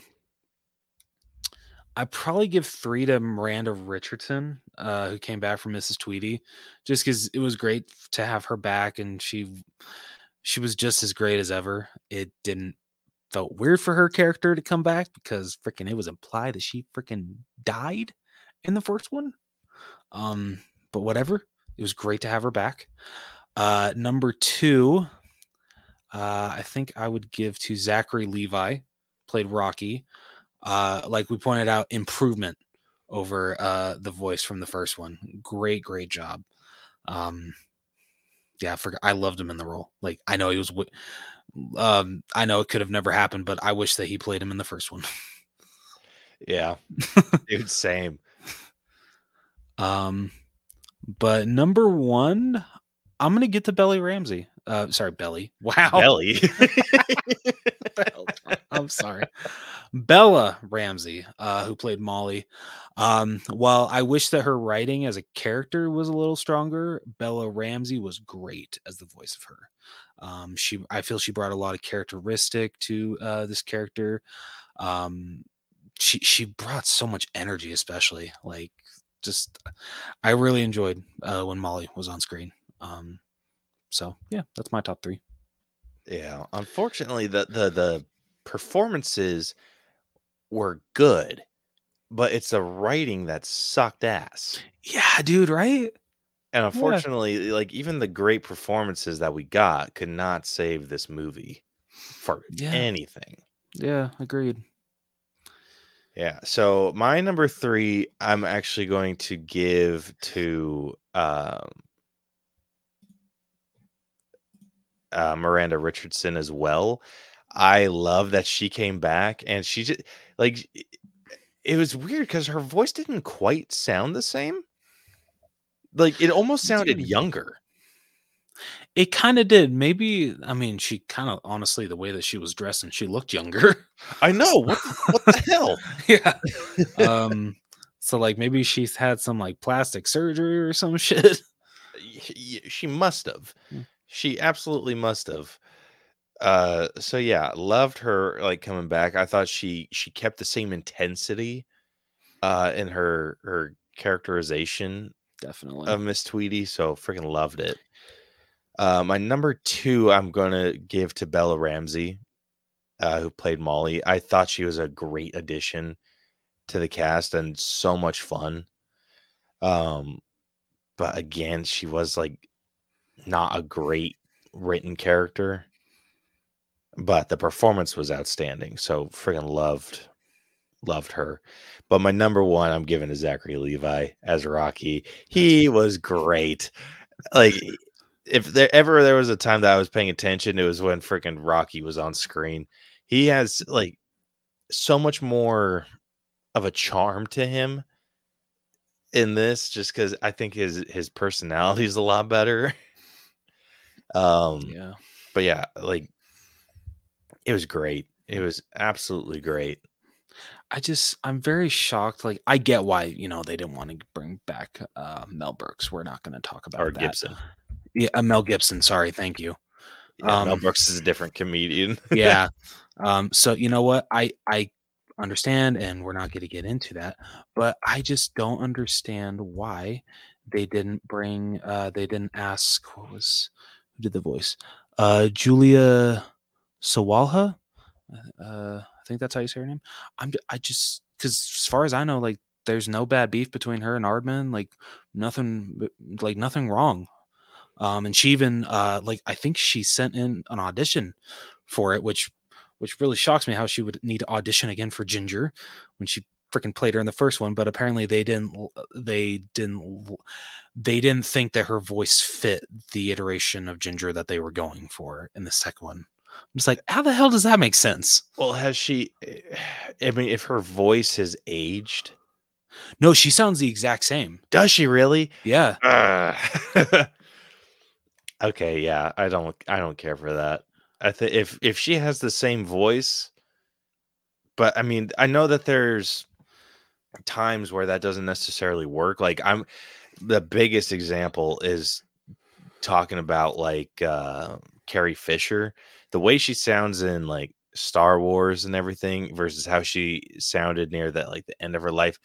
I probably give three to Miranda Richardson, uh, who came back from Missus Tweedy, just because it was great to have her back, and she she was just as great as ever. It didn't felt weird for her character to come back because freaking it was implied that she freaking died in the first one. Um, but whatever, it was great to have her back. Uh, number two, uh, I think I would give to Zachary Levi, played Rocky. Uh, like we pointed out, improvement over uh, the voice from the first one. Great, great job. Um, yeah, I forgot. I loved him in the role. Like I know he was. W- um, I know it could have never happened, but I wish that he played him in the first one. Yeah, dude, same. Um, but number one, I'm gonna get to Belly Ramsey. Uh, sorry, Belly. Wow, Belly. I'm sorry, Bella Ramsey, uh, who played Molly. Um, while I wish that her writing as a character was a little stronger, Bella Ramsey was great as the voice of her. Um, she, I feel she brought a lot of characteristic to uh, this character. Um, she she brought so much energy, especially like just. I really enjoyed uh, when Molly was on screen. Um, so yeah, that's my top three. Yeah, unfortunately, the the the performances were good, but it's the writing that sucked ass. Yeah, dude, right? And unfortunately, yeah. like even the great performances that we got could not save this movie for yeah. anything. Yeah, agreed. Yeah. So my number three, I'm actually going to give to um, uh, Miranda Richardson as well. I love that she came back, and she just like it was weird because her voice didn't quite sound the same. Like it almost sounded Dude. younger. It kind of did. Maybe, I mean, she kind of, honestly, the way that she was dressed and she looked younger. I know. What the, what the hell? Yeah. Um. So, like, maybe she's had some, like, plastic surgery or some shit. She must have. Hmm. She absolutely must have. Uh. So, yeah, loved her, like, coming back. I thought she she kept the same intensity uh, in her, her characterization Definitely. of Miss Tweedy. So, freaking loved it. Uh, my number two, I'm gonna give to Bella Ramsey, uh, who played Molly. I thought she was a great addition to the cast and so much fun. Um, but again, she was like not a great written character, but the performance was outstanding. So freaking loved, loved her. But my number one, I'm giving to Zachary Levi as Rocky. He was great. Like. If there ever there was a time that I was paying attention, it was when freaking Rocky was on screen. He has like so much more of a charm to him in this, just because I think his his personality is a lot better. Um, yeah, but yeah, like it was great. It was absolutely great. I just I'm very shocked. Like I get why you know they didn't want to bring back uh, Mel Brooks. We're not going to talk about Or that. Gibson. Yeah, uh, Mel Gibson. Sorry, thank you. Yeah, um, Mel Brooks is a different comedian. yeah. Um, so you know what? I I understand, and we're not going to get into that, but I just don't understand why they didn't bring. Uh, they didn't ask. What was who did the voice? Uh, Julia Sawalha. Uh, I think that's how you say her name. I'm. I just because as far as I know, like there's no bad beef between her and Aardman. Like nothing. Like nothing wrong. Um, and she even uh, like I think she sent in an audition for it, which which really shocks me how she would need to audition again for Ginger when she freaking played her in the first one. But apparently they didn't they didn't they didn't think that her voice fit the iteration of Ginger that they were going for in the second one. I'm just like, how the hell does that make sense? Well, has she? I mean, if her voice has aged, No, she sounds the exact same. Does she really? Yeah. Uh, okay, yeah. I don't I don't care for that. I think if if she has the same voice, but I mean, I know that there's times where that doesn't necessarily work. Like I'm the biggest example is talking about like uh Carrie Fisher, the way she sounds in like Star Wars and everything versus how she sounded near that like the end of her life,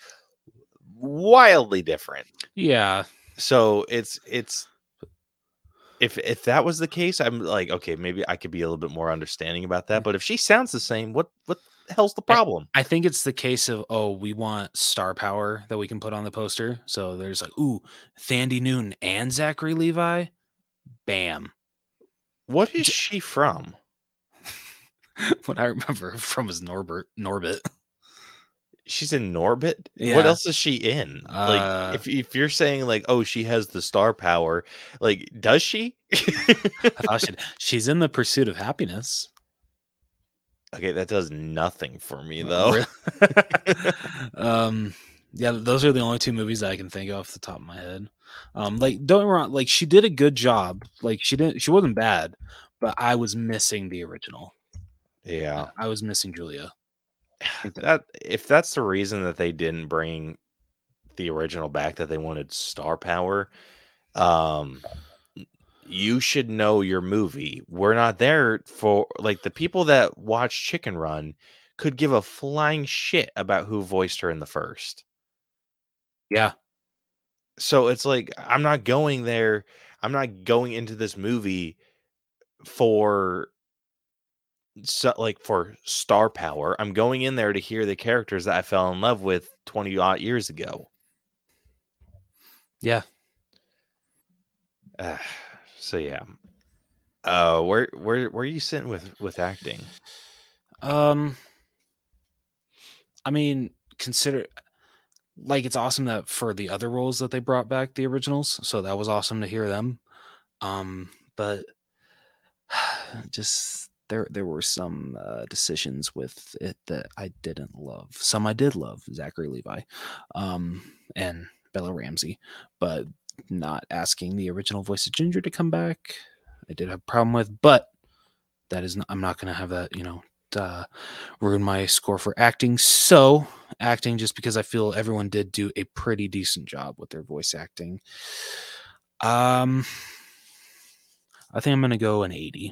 wildly different. Yeah. So it's it's if if that was the case, I'm like, okay, maybe I could be a little bit more understanding about that. But if she sounds the same, what what the hell's the problem? I think it's the case of, oh, we want star power that we can put on the poster. So there's like, ooh, Thandie Newton and Zachary Levi. Bam. What is she from? What I remember from is Norbert Norbit. She's in Norbit. Yeah. What else is she in? Uh, like, if if you're saying like, oh, she has the star power, like, does she? I thought she'd, she's in The Pursuit of Happiness. Okay, that does nothing for me though. Really? um, yeah, those are the only two movies that I can think of off the top of my head. Um, like, don't get me wrong, like she did a good job. Like she didn't, she wasn't bad, but I was missing the original. Yeah, I was missing Julia. that if that's the reason that they didn't bring the original back, that they wanted star power, um, you should know your movie. We're not there for like the people that watch Chicken Run could give a flying shit about who voiced her in the first. Yeah. So it's like I'm not going there. I'm not going into this movie for so, like for star power. I'm going in there to hear the characters that I fell in love with twenty odd years ago. Yeah. Uh, so yeah. Uh, where where where are you sitting with with acting? Um, I mean, consider like it's awesome that for the other roles that they brought back the originals, so that was awesome to hear them. Um, but just there there were some uh, decisions with it that I didn't love. Some I did love, Zachary Levi, um, and Bella Ramsey, but not asking the original voice of Ginger to come back, I did have a problem with. But that is not, I'm not going to have that, you know, uh, ruin my score for acting. So acting, just because I feel everyone did do a pretty decent job with their voice acting. Um, I think I'm going to go an eighty.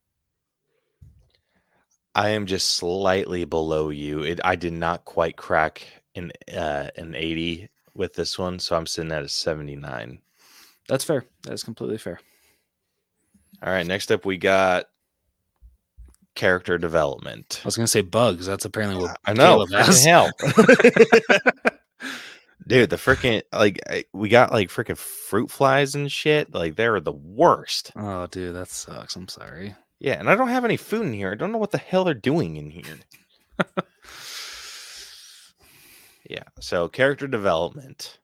I am just slightly below you. It I did not quite crack an uh, an eighty with this one, so I'm sitting at a seventy-nine. That's fair. That is completely fair. All right, next up we got character development. I was going to say bugs. That's apparently what I know. Caleb has. Hell. Dude, the freaking like we got like freaking fruit flies and shit. Like they were the worst. Oh, dude, that sucks. I'm sorry. Yeah, and I don't have any food in here. I don't know what the hell they're doing in here. Yeah, so character development.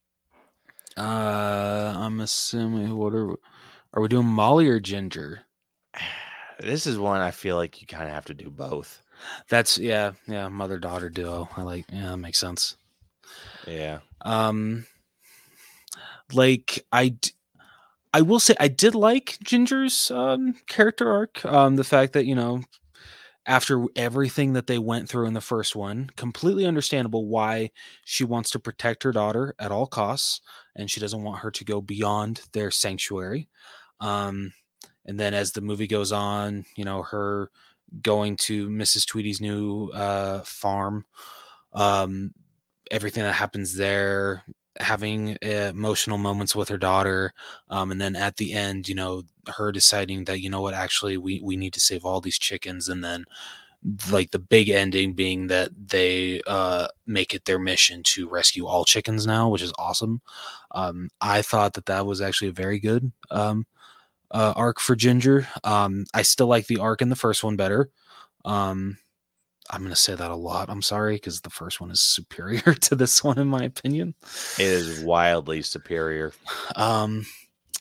Uh, I'm assuming what are are we doing, Molly or Ginger? This is one I feel like you kind of have to do both. That's yeah, yeah, mother daughter duo. I like. Yeah, that makes sense. Yeah. Um, like I, d- I will say I did like Ginger's um character arc. Um, the fact that, you know, after everything that they went through in the first one, completely understandable why she wants to protect her daughter at all costs, and she doesn't want her to go beyond their sanctuary. Um, and then as the movie goes on, you know, her going to Missus Tweedy's new uh, farm, um, everything that happens there, having uh, emotional moments with her daughter, um, and then at the end, you know, her deciding that, you know what, actually we we need to save all these chickens, and then like the big ending being that they uh, make it their mission to rescue all chickens now, which is awesome. Um, I thought that that was actually a very good um, uh, arc for Ginger. Um, I still like the arc in the first one better. Um, I'm going to say that a lot. I'm sorry, because the first one is superior to this one, in my opinion. It is wildly superior. Um,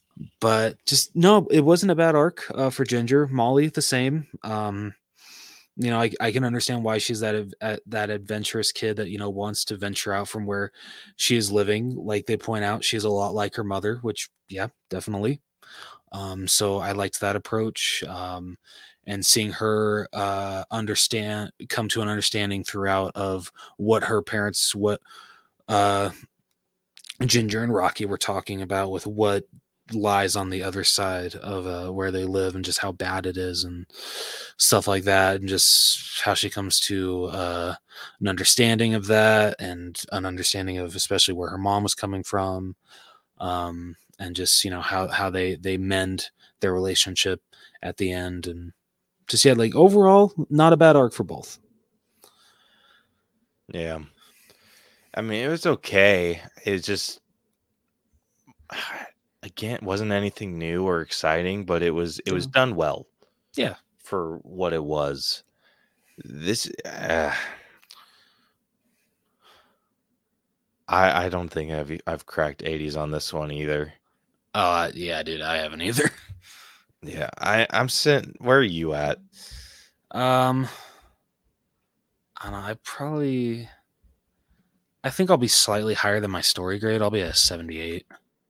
but just, no, it wasn't a bad arc uh, for Ginger. Molly, the same. Um, you know, I I can understand why she's that av- uh, that adventurous kid that, you know, wants to venture out from where she is living. Like they point out, she's a lot like her mother, which yeah, definitely. Um, so I liked that approach. Um, and seeing her uh, understand, come to an understanding throughout of what her parents, what uh, Ginger and Rocky were talking about with what lies on the other side of uh, where they live and just how bad it is and stuff like that, and just how she comes to uh, an understanding of that and an understanding of especially where her mom was coming from, um, and just, you know, how how they they mend their relationship at the end, and just yeah, like overall, not a bad arc for both. Yeah. I mean, it was okay. It just, again, wasn't anything new or exciting, but it was it was Yeah. done well Yeah, for what it was. This, uh, I I don't think I've I've cracked eighties on this one either. uh, yeah, dude, I haven't either. Yeah, I I'm sitting. Where are you at? Um, I don't know, I probably, I think I'll be slightly higher than my story grade. I'll be a seventy-eight.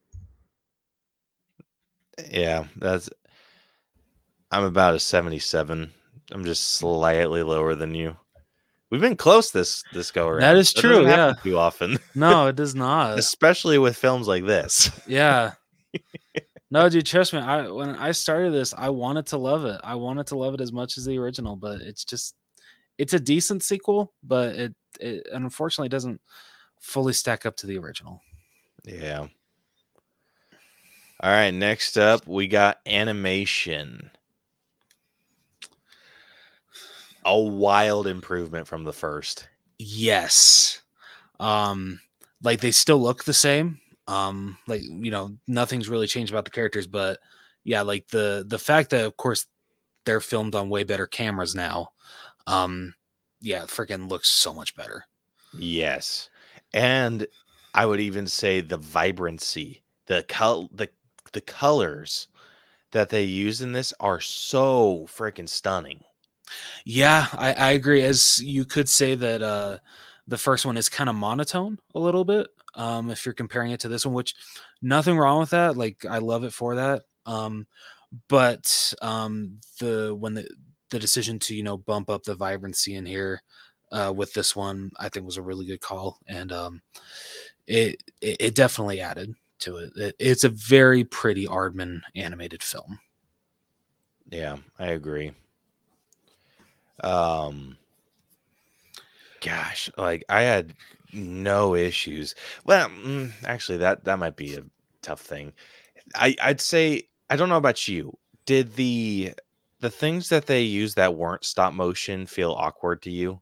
Yeah, that's. I'm about a seventy-seven. I'm just slightly lower than you. We've been close this this go around. That is That true, doesn't happen yeah. too often, No, it does not. especially with films like this. Yeah. No, dude, trust me. I when I started this, I wanted to love it. I wanted to love it as much as the original, but it's just it's a decent sequel, but it it unfortunately doesn't fully stack up to the original. Yeah. All right, next up we got animation. A wild improvement from the first. Yes. Um like they still look the same. Um like, you know, nothing's really changed about the characters, but yeah, like the the fact that of course they're filmed on way better cameras now. Um yeah, freaking looks so much better. Yes. And I would even say the vibrancy, the col- the the colors that they use in this are so freaking stunning. Yeah, I, I agree. As you could say that uh, the first one is kind of monotone a little bit. Um, if you're comparing it to this one, which nothing wrong with that. Like I love it for that. Um, but um, the when the the decision to, you know, bump up the vibrancy in here uh, with this one, I think was a really good call, and um, it, it it definitely added to it. it. It's a very pretty Aardman animated film. Yeah, I agree. Um gosh, like I had no issues. Well, mm, actually that that might be a tough thing. I I'd say I don't know about you. Did the the things that they used that weren't stop motion feel awkward to you?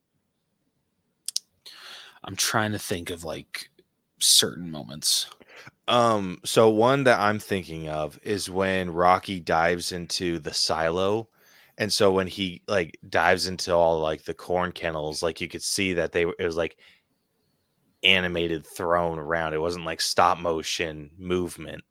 I'm trying to think of like certain moments. Um, so one that I'm thinking of is when Rocky dives into the silo. And so when he like dives into all like the corn kennels, like you could see that they were it was like animated thrown around. It wasn't like stop motion movement.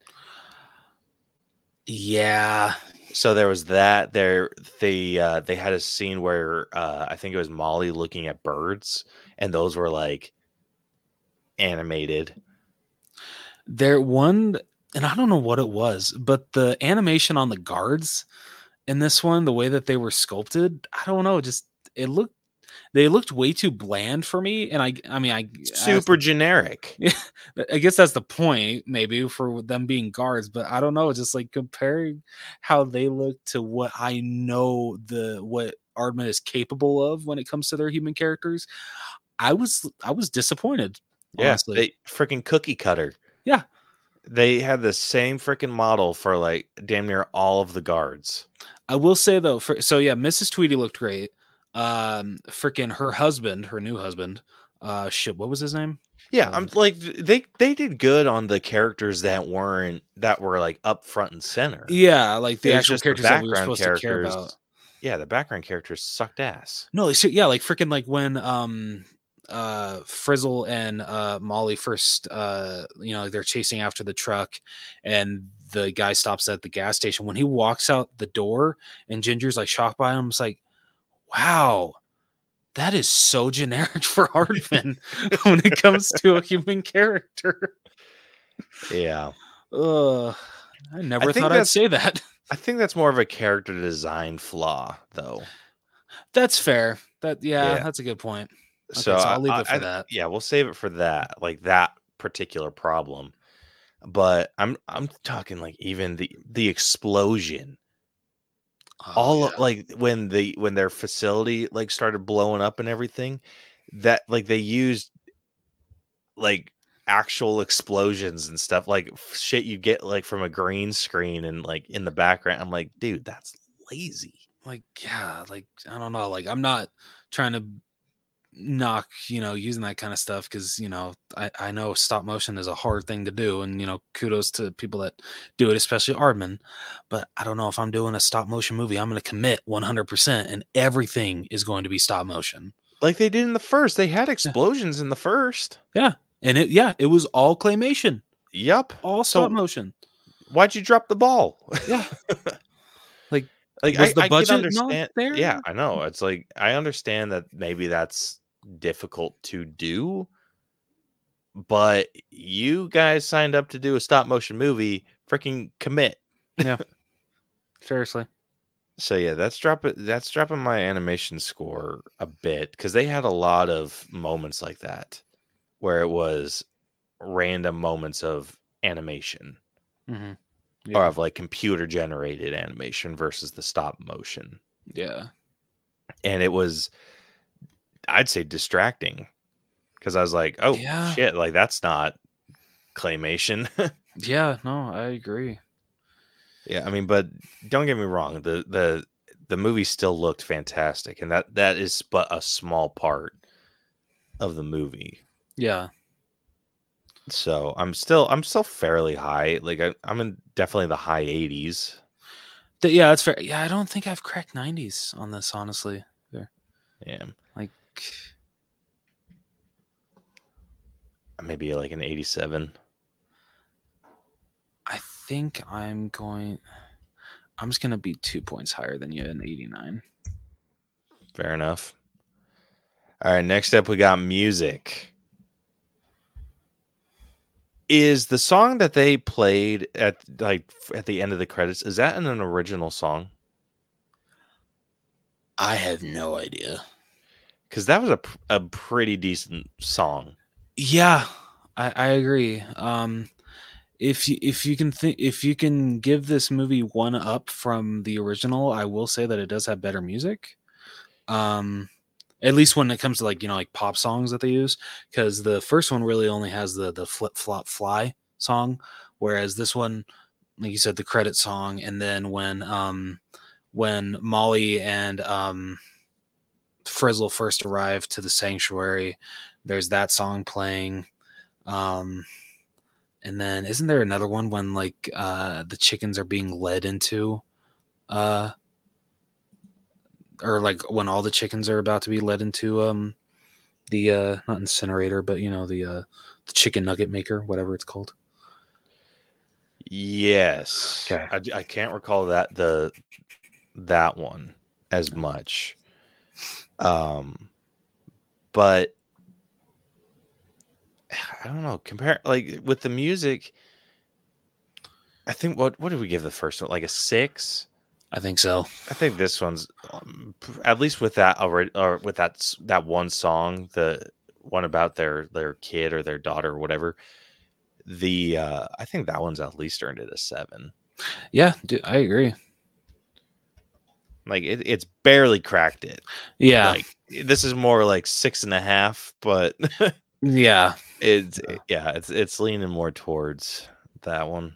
Yeah. So there was that. There they uh they had a scene where uh I think it was Molly looking at birds, and those were like animated. There one, and I don't know what it was, but the animation on the guards in this one, the way that they were sculpted, I don't know, just it looked they looked way too bland for me. And I I mean I Super generic. Yeah, I guess that's the point, maybe, for them being guards, but I don't know, just like comparing how they look to what I know the what Aardman is capable of when it comes to their human characters. I was I was disappointed, Yeah, honestly. they freaking cookie cutter. Yeah. They had the same freaking model for like damn near all of the guards. I will say though, for, so yeah, Missus Tweedy looked great. Um, freaking her husband, her new husband, uh, shit, what was his name? Yeah, Um, I'm like they they did good on the characters that weren't that were like up front and center. Yeah, like the It was actual just the characters that we were background supposed to care characters. about. Yeah, the background characters sucked ass. No, it's, yeah, like freaking like when um uh Frizzle and uh Molly first uh you know, they're chasing after the truck and the guy stops at the gas station. When he walks out the door and Ginger's like shocked by him, it's like, wow, that is so generic for Aardman when it comes to a human character. Yeah. Ugh, I never I think thought I'd that's- say that. I think that's more of a character design flaw, though. That's fair. That yeah, Yeah. that's a good point. Okay, So, so I'll leave I- it for I- that. Yeah, we'll save it for that, like that particular problem. But I'm I'm talking like even the the explosion, Oh, all yeah. like when the when their facility like started blowing up and everything, that like they used like actual explosions and stuff, like f- shit you get like from a green screen and like in the background. I'm like, dude, that's lazy. like yeah, like I don't know, like I'm not trying to knock, you know, using that kind of stuff because you know I I know stop motion is a hard thing to do, and you know kudos to people that do it, especially Aardman. But I don't know if I'm doing a stop motion movie, I'm going to commit one hundred percent, and everything is going to be stop motion. Like they did in the first. They had explosions in the first. Yeah, and it yeah, it was all claymation, Yup. all So- stop motion. Why'd you drop the ball? Yeah, like Like Was I, the I can budget not understand. there? Yeah, I know. It's like I understand that maybe that's difficult to do, but you guys signed up to do a stop motion movie. Freaking commit. seriously. So yeah, that's dropping. That's dropping my animation score a bit because they had a lot of moments like that where it was random moments of animation Mm-hmm. or Yeah. of like computer generated animation versus the stop motion. yeah. And it was, I'd say, distracting because I was like, oh Yeah. shit, like that's not claymation. Yeah, no, I agree. Yeah, I mean, but don't get me wrong, the the the movie still looked fantastic, and that that is but a small part of the movie. Yeah. So I'm still I'm still fairly high. Like I, I'm in definitely the high eighties. Th- yeah, that's fair. Yeah, I don't think I've cracked nineties on this, honestly. Yeah, Like, maybe like an eighty-seven. I think I'm going. I'm just gonna be two points higher than you in eighty-nine. Fair enough. All right, next up we got music. Is the song that they played at like f- at the end of the credits, is that an, an original song? I have no idea. Because that was a pr- a pretty decent song. Yeah, I, I agree. Um, if you if you can think if you can give this movie one up from the original, I will say that it does have better music. Um, at least when it comes to like you know like pop songs that they use, because the first one really only has the the flip flop fly song, whereas this one, like you said, the credit song, and then when um when Molly and um Frizzle first arrive to the sanctuary, there's that song playing. Um, and then isn't there another one when like uh the chickens are being led into uh or like when all the chickens are about to be led into um the uh not incinerator but you know the uh the chicken nugget maker, whatever it's called. Yes. Okay. I, I can't recall that the that one as much. Um but I don't know, compare like with the music, I think what what did we give the first one? Like a six? I think so. I think this one's um, p- at least with that already or with that s- that one song, the one about their their kid or their daughter or whatever. The uh I think that one's at least earned it a seven. Yeah, dude, I agree. Like it, it's barely cracked it. Yeah. Like this is more like six and a half, but yeah. it's yeah, it's it's leaning more towards that one.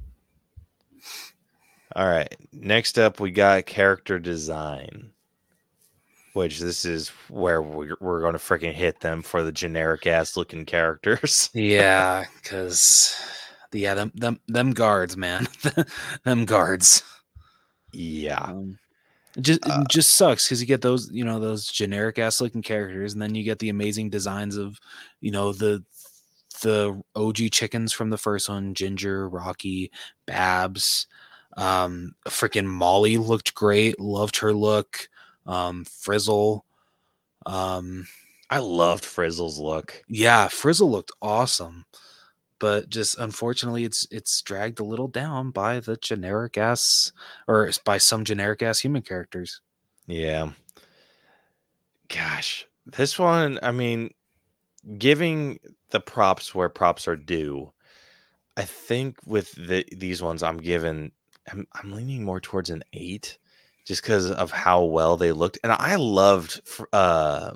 All right. Next up, we got character design, which this is where we're, we're going to freaking hit them for the generic ass looking characters. Yeah, because yeah, them them them guards, man, them guards. Yeah. Um, it just Uh, it just sucks because you get those you know those generic ass looking characters, and then you get the amazing designs of you know the the O G chickens from the first one, Ginger, Rocky, Babs. Um, freaking Molly looked great. Loved her look. Um, Frizzle. Um, I loved Frizzle's look. yeah, Frizzle looked awesome, but just unfortunately, it's it's dragged a little down by the generic ass, or by some generic ass human characters. Yeah. Gosh, this one, I mean, giving the props where props are due, I think with the, these ones, I'm giving, I'm, I'm leaning more towards an eight just because of how well they looked. And I loved, fr- uh,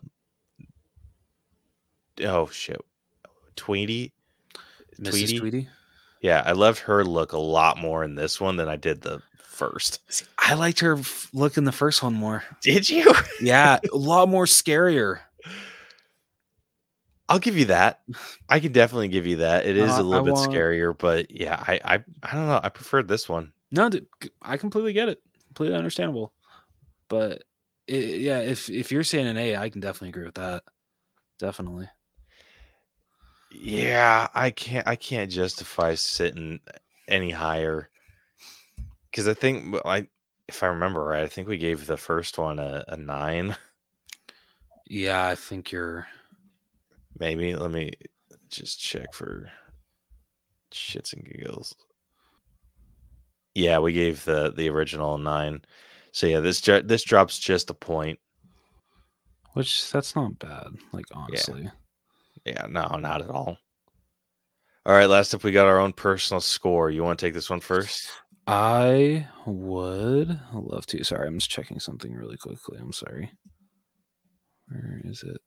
oh shit, Tweety. Missus Tweety? Tweety. Yeah, I loved her look a lot more in this one than I did the first. See, I liked her f- look in the first one more. Did you? Yeah, a lot more scarier. I'll give you that. I can definitely give you that. It is Uh, a little I bit want- scarier, but yeah, I, I I don't know. I preferred this one. No, dude, c- I completely get it. Completely understandable. But it, yeah, if if you're saying an A, I can definitely agree with that. Definitely. Yeah, I can't I can't justify sitting any higher because I think well, I if I remember right, I think we gave the first one a, a nine. Yeah, I think you're. Maybe let me just check for shits and giggles. Yeah, we gave the the original a nine. So yeah, this ju- this drops just a point. Which that's not bad. Like honestly. Yeah, no, not at all. All right, last up, we got our own personal score. You want to take this one first? I would love to. Sorry, I'm just checking something really quickly. I'm sorry. Where is it?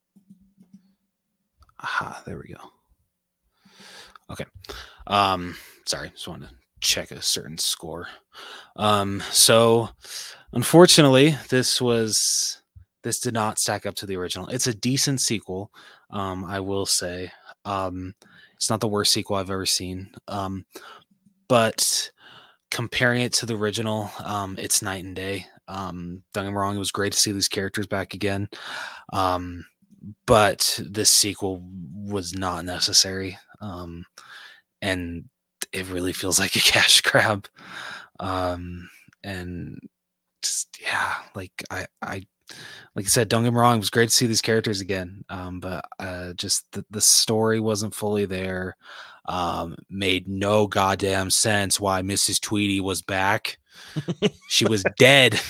Aha, there we go. Okay. Um, sorry, just wanted to check a certain score. Um, so unfortunately, this was this did not stack up to the original. It's a decent sequel, um, I will say. Um, it's not the worst sequel I've ever seen. Um, but comparing it to the original, um, it's night and day. Um, don't get me wrong, it was great to see these characters back again. Um, but this sequel was not necessary. Um, and it really feels like a cash grab. Um, and just, yeah, like I, I, like I said, don't get me wrong, it was great to see these characters again. Um, but uh, just the, the story wasn't fully there. Um, made no goddamn sense why Missus Tweety was back. She was dead.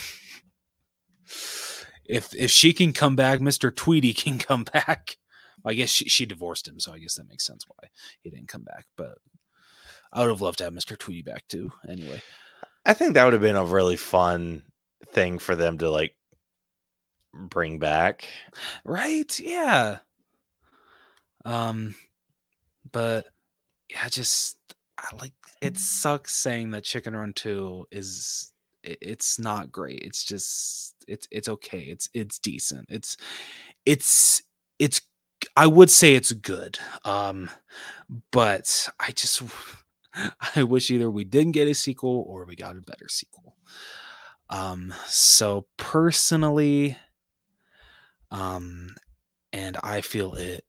If if she can come back, Mister Tweety can come back. I guess she, she divorced him, so I guess that makes sense why he didn't come back. But I would have loved to have Mister Tweety back too. Anyway, I think that would have been a really fun thing for them to like bring back. right? Yeah. Um, but yeah, just I like it sucks saying that Chicken Run two is it, it's not great. It's just it's it's okay. It's it's decent. It's it's it's I would say it's good. Um, but I just I wish either we didn't get a sequel or we got a better sequel. Um, so personally, um, and I feel it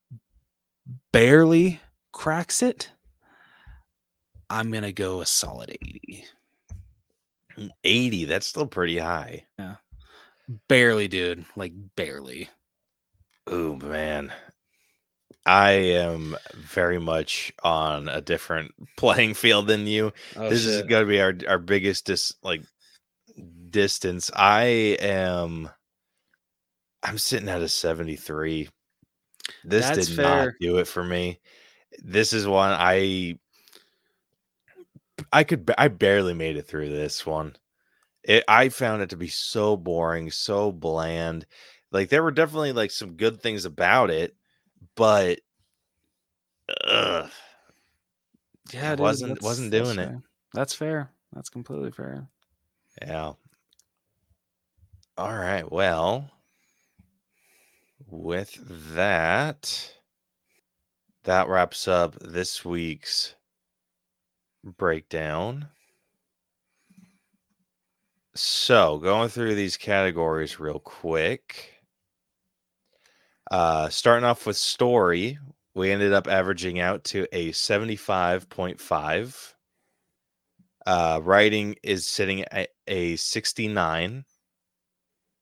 barely cracks it. I'm gonna go a solid eighty. eighty, that's still pretty high. Barely, dude. Like barely. Oh man. I am very much on a different playing field than you. Oh, this is going to be our, our biggest dis, like distance. I am I'm sitting at a seventy-three. This That's did fair. not do it for me. This is one I I could ba- I barely made it through this one. It, I found it to be so boring, so bland. Like there were definitely like some good things about it, but ugh, Yeah, it dude, wasn't that's- wasn't that's doing it. fair. That's fair. That's completely fair. Yeah. All right. Well, with that, that wraps up this week's breakdown. So, going through these categories real quick. Uh, starting off with story, we ended up averaging out to a seventy-five point five. Uh, writing is sitting at a sixty-nine.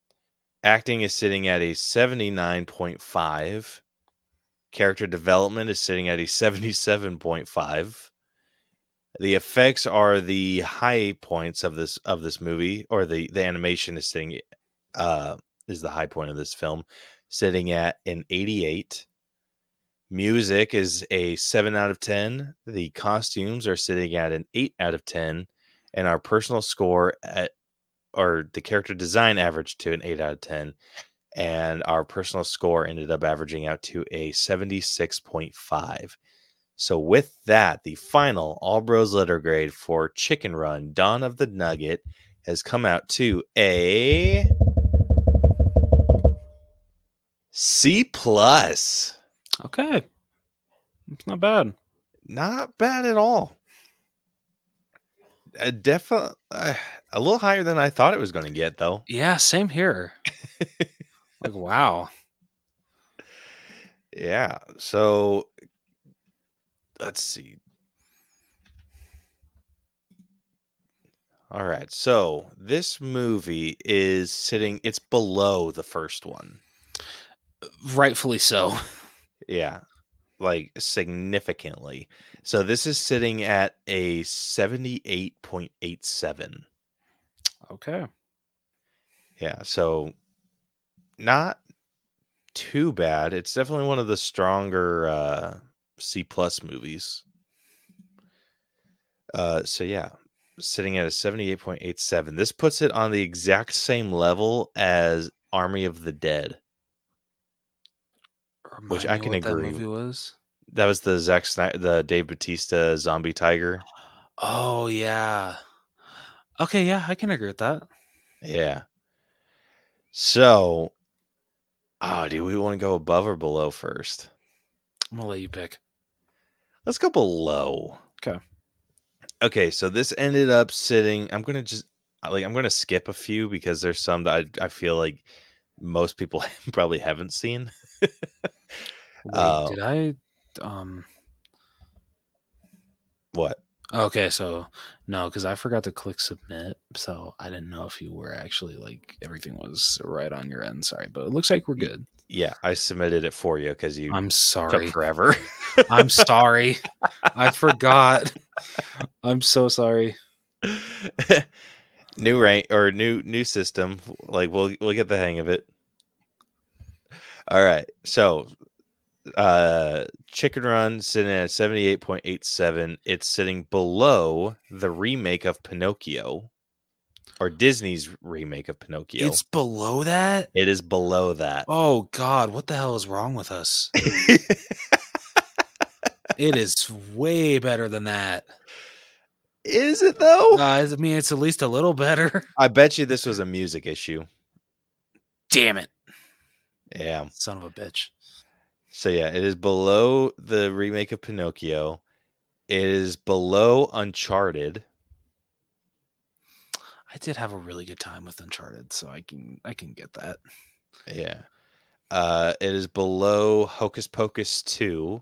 Acting is sitting at a seventy-nine point five. Character development is sitting at a seventy-seven point five. The effects are the high points of this of this movie, or the, the animation is sitting uh is the high point of this film, sitting at an eighty-eight. Music is a seven out of ten. The costumes are sitting at an eight out of ten, and our personal score at or the character design averaged to an eight out of ten, and our personal score ended up averaging out to a seventy-six point five. So with that, the final All Bros letter grade for Chicken Run Dawn of the Nugget has come out to a C plus. Okay. It's not bad. Not bad at all. Uh, definitely uh, a little higher than I thought it was going to get, though. Yeah, same here. Like, wow. Yeah. So let's see. All right. So this movie is sitting, it's below the first one. Rightfully so. Yeah. Like significantly. So this is sitting at a seventy-eight point eight seven. Okay. Yeah. So not too bad. It's definitely one of the stronger uh, C plus movies. Uh, so yeah, sitting at a seventy-eight point eight seven. This puts it on the exact same level as Army of the Dead. Remind Which me I can what agree. That movie was. That was the Zack Snyder, the Dave Bautista zombie tiger. Oh yeah. Okay, yeah, I can agree with that. Yeah. So, oh, do we want to go above or below first? I'm gonna let you pick. Let's go below. Okay. Okay, so this ended up sitting. I'm gonna just like I'm gonna skip a few because there's some that I, I feel like most people probably haven't seen. Wait, Uh, did I um what? okay, so no, because I forgot to click submit, so I didn't know if you were actually like everything was right on your end. Sorry, but it looks like we're good. Yeah, I submitted it for you because you I'm took sorry. forever. I'm sorry. I forgot. I'm so sorry. New rank or new new system. Like we'll we'll get the hang of it. All right, so uh Chicken Run sitting at seventy-eight point eight seven. It's sitting below the remake of Pinocchio, or Disney's remake of Pinocchio. It's below that? It is below that. Oh God, what the hell is wrong with us? It is way better than that. Is it though? Uh, I mean, it's at least a little better. I bet you this was a music issue. Damn it. Yeah. Son of a bitch. So yeah, it is below the remake of Pinocchio. It is below Uncharted. I did have a really good time with Uncharted, so I can I can get that. Yeah. Uh, it is below Hocus Pocus two.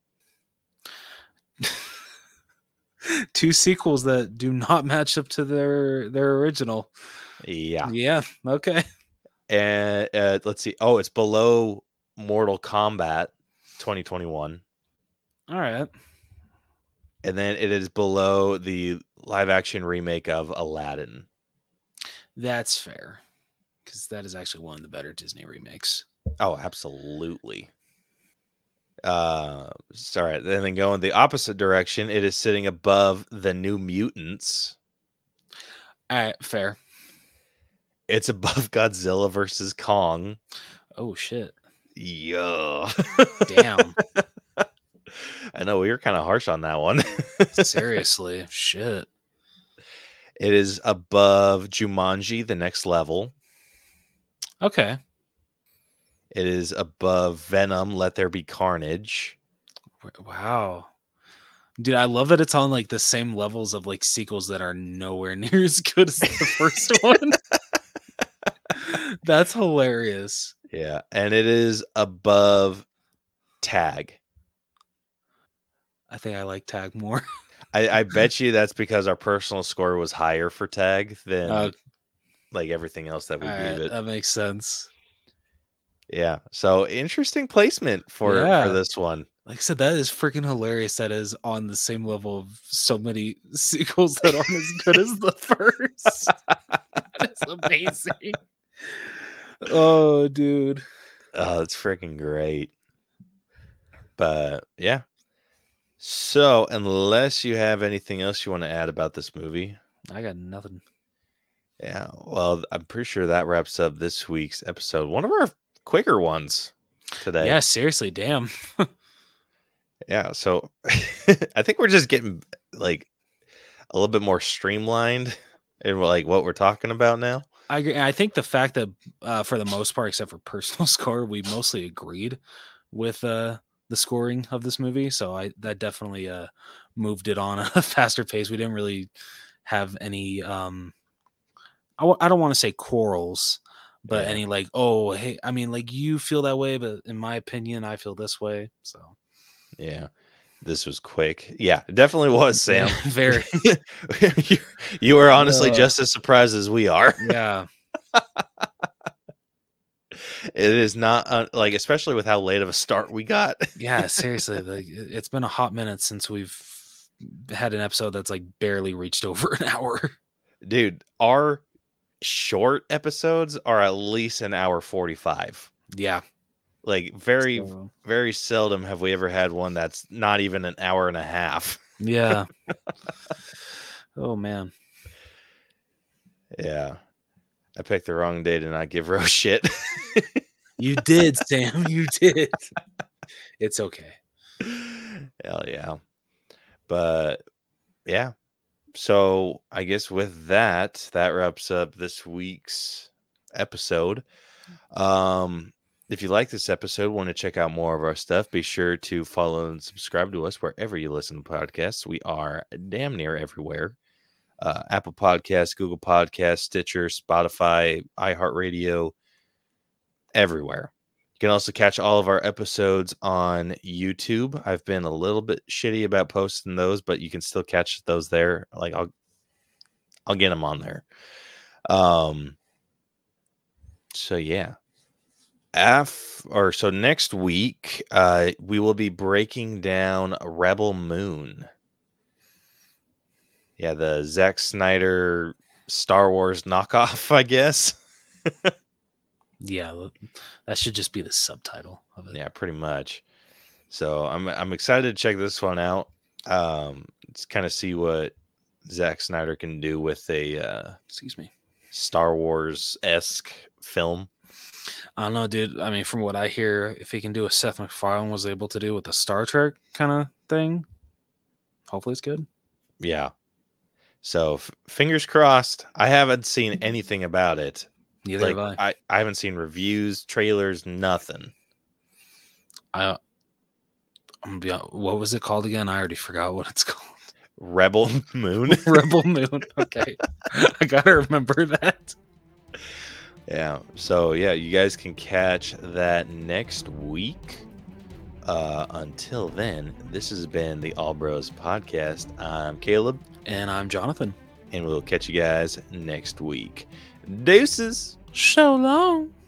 Two sequels that do not match up to their their original. Yeah. Yeah. Okay. And uh, let's see. Oh, it's below Mortal Kombat twenty twenty-one. All right. And then it is below the live action remake of Aladdin. That's fair, because that is actually one of the better Disney remakes. Oh, absolutely. Uh, sorry. And then going the opposite direction, it is sitting above the New Mutants. All right, fair. It's above Godzilla versus Kong. Oh shit! Yeah. Damn. I know we were kind of harsh on that one. Seriously, shit. It is above Jumanji: The Next Level. Okay. It is above Venom: Let There Be Carnage. Wow. Dude, I love that it's on like the same levels of like sequels that are nowhere near as good as the first one. That's hilarious. Yeah, and it is above Tag. I think I like Tag more. I, I bet you that's because our personal score was higher for Tag than Uh, like everything else that we All gave right, it. that makes sense. Yeah. So interesting placement for Yeah. for this one. Like I said, that is freaking hilarious. That is on the same level of so many sequels that aren't as good as the first. That's amazing. Oh, dude. Oh, it's freaking great. But yeah. So unless you have anything else you want to add about this movie, I got nothing. yeah. Well, I'm pretty sure that wraps up this week's episode. One of our quicker ones today. Yeah, seriously, damn. Yeah. So I think we're just getting like a little bit more streamlined in like what we're talking about now. I agree. I think the fact that uh, for the most part, except for personal score, we mostly agreed with uh, the scoring of this movie. So I that definitely uh, moved it on a faster pace. We didn't really have any. Um, I w- I don't want to say quarrels, but Yeah. any like, oh, hey, I mean, like you feel that way, but in my opinion, I feel this way. So Yeah. This was quick. Yeah, it definitely was, Sam. very, you, you are honestly Uh, just as surprised as we are. yeah, It is not uh, like, especially with how late of a start we got. yeah. Seriously, like it- it's been a hot minute since we've had an episode that's like barely reached over an hour. Dude, our short episodes are at least an hour forty-five. Yeah, Like very, so, very seldom have we ever had one that's not even an hour and a half. yeah. Oh man. Yeah. I picked the wrong day to not give Rose shit. You did, Sam. You did. It's okay. Hell yeah. But yeah. So I guess with that, that wraps up this week's episode. Um, if you like this episode, want to check out more of our stuff, be sure to follow and subscribe to us wherever you listen to podcasts. We are damn near everywhere. Uh, Apple Podcasts, Google Podcasts, Stitcher, Spotify, iHeartRadio, everywhere. You can also catch all of our episodes on YouTube. I've been a little bit shitty about posting those, but you can still catch those there. Like I'll, I'll get them on there. Um. So yeah. Af or so next week, uh, we will be breaking down Rebel Moon. Yeah, the Zack Snyder Star Wars knockoff, I guess. Yeah, that should just be the subtitle of it. Yeah, pretty much. So I'm I'm excited to check this one out. Um, let's kind of see what Zack Snyder can do with a uh, Excuse me. Star Wars-esque film. I don't know, dude. I mean, from what I hear, if he can do what Seth MacFarlane was able to do with the Star Trek kind of thing, hopefully it's good. Yeah. So f- fingers crossed. I haven't seen anything about it. Neither Like have I. I, I haven't seen reviews, trailers, nothing. I I'm gonna be hon- what was it called again? I already forgot what it's called. Rebel Moon. Rebel Moon. Okay, I gotta remember that. Yeah. So yeah, you guys can catch that next week. Uh, until then, this has been the All Bros Podcast. I'm Caleb, And I'm Jonathan. and we'll catch you guys next week. Deuces. So long.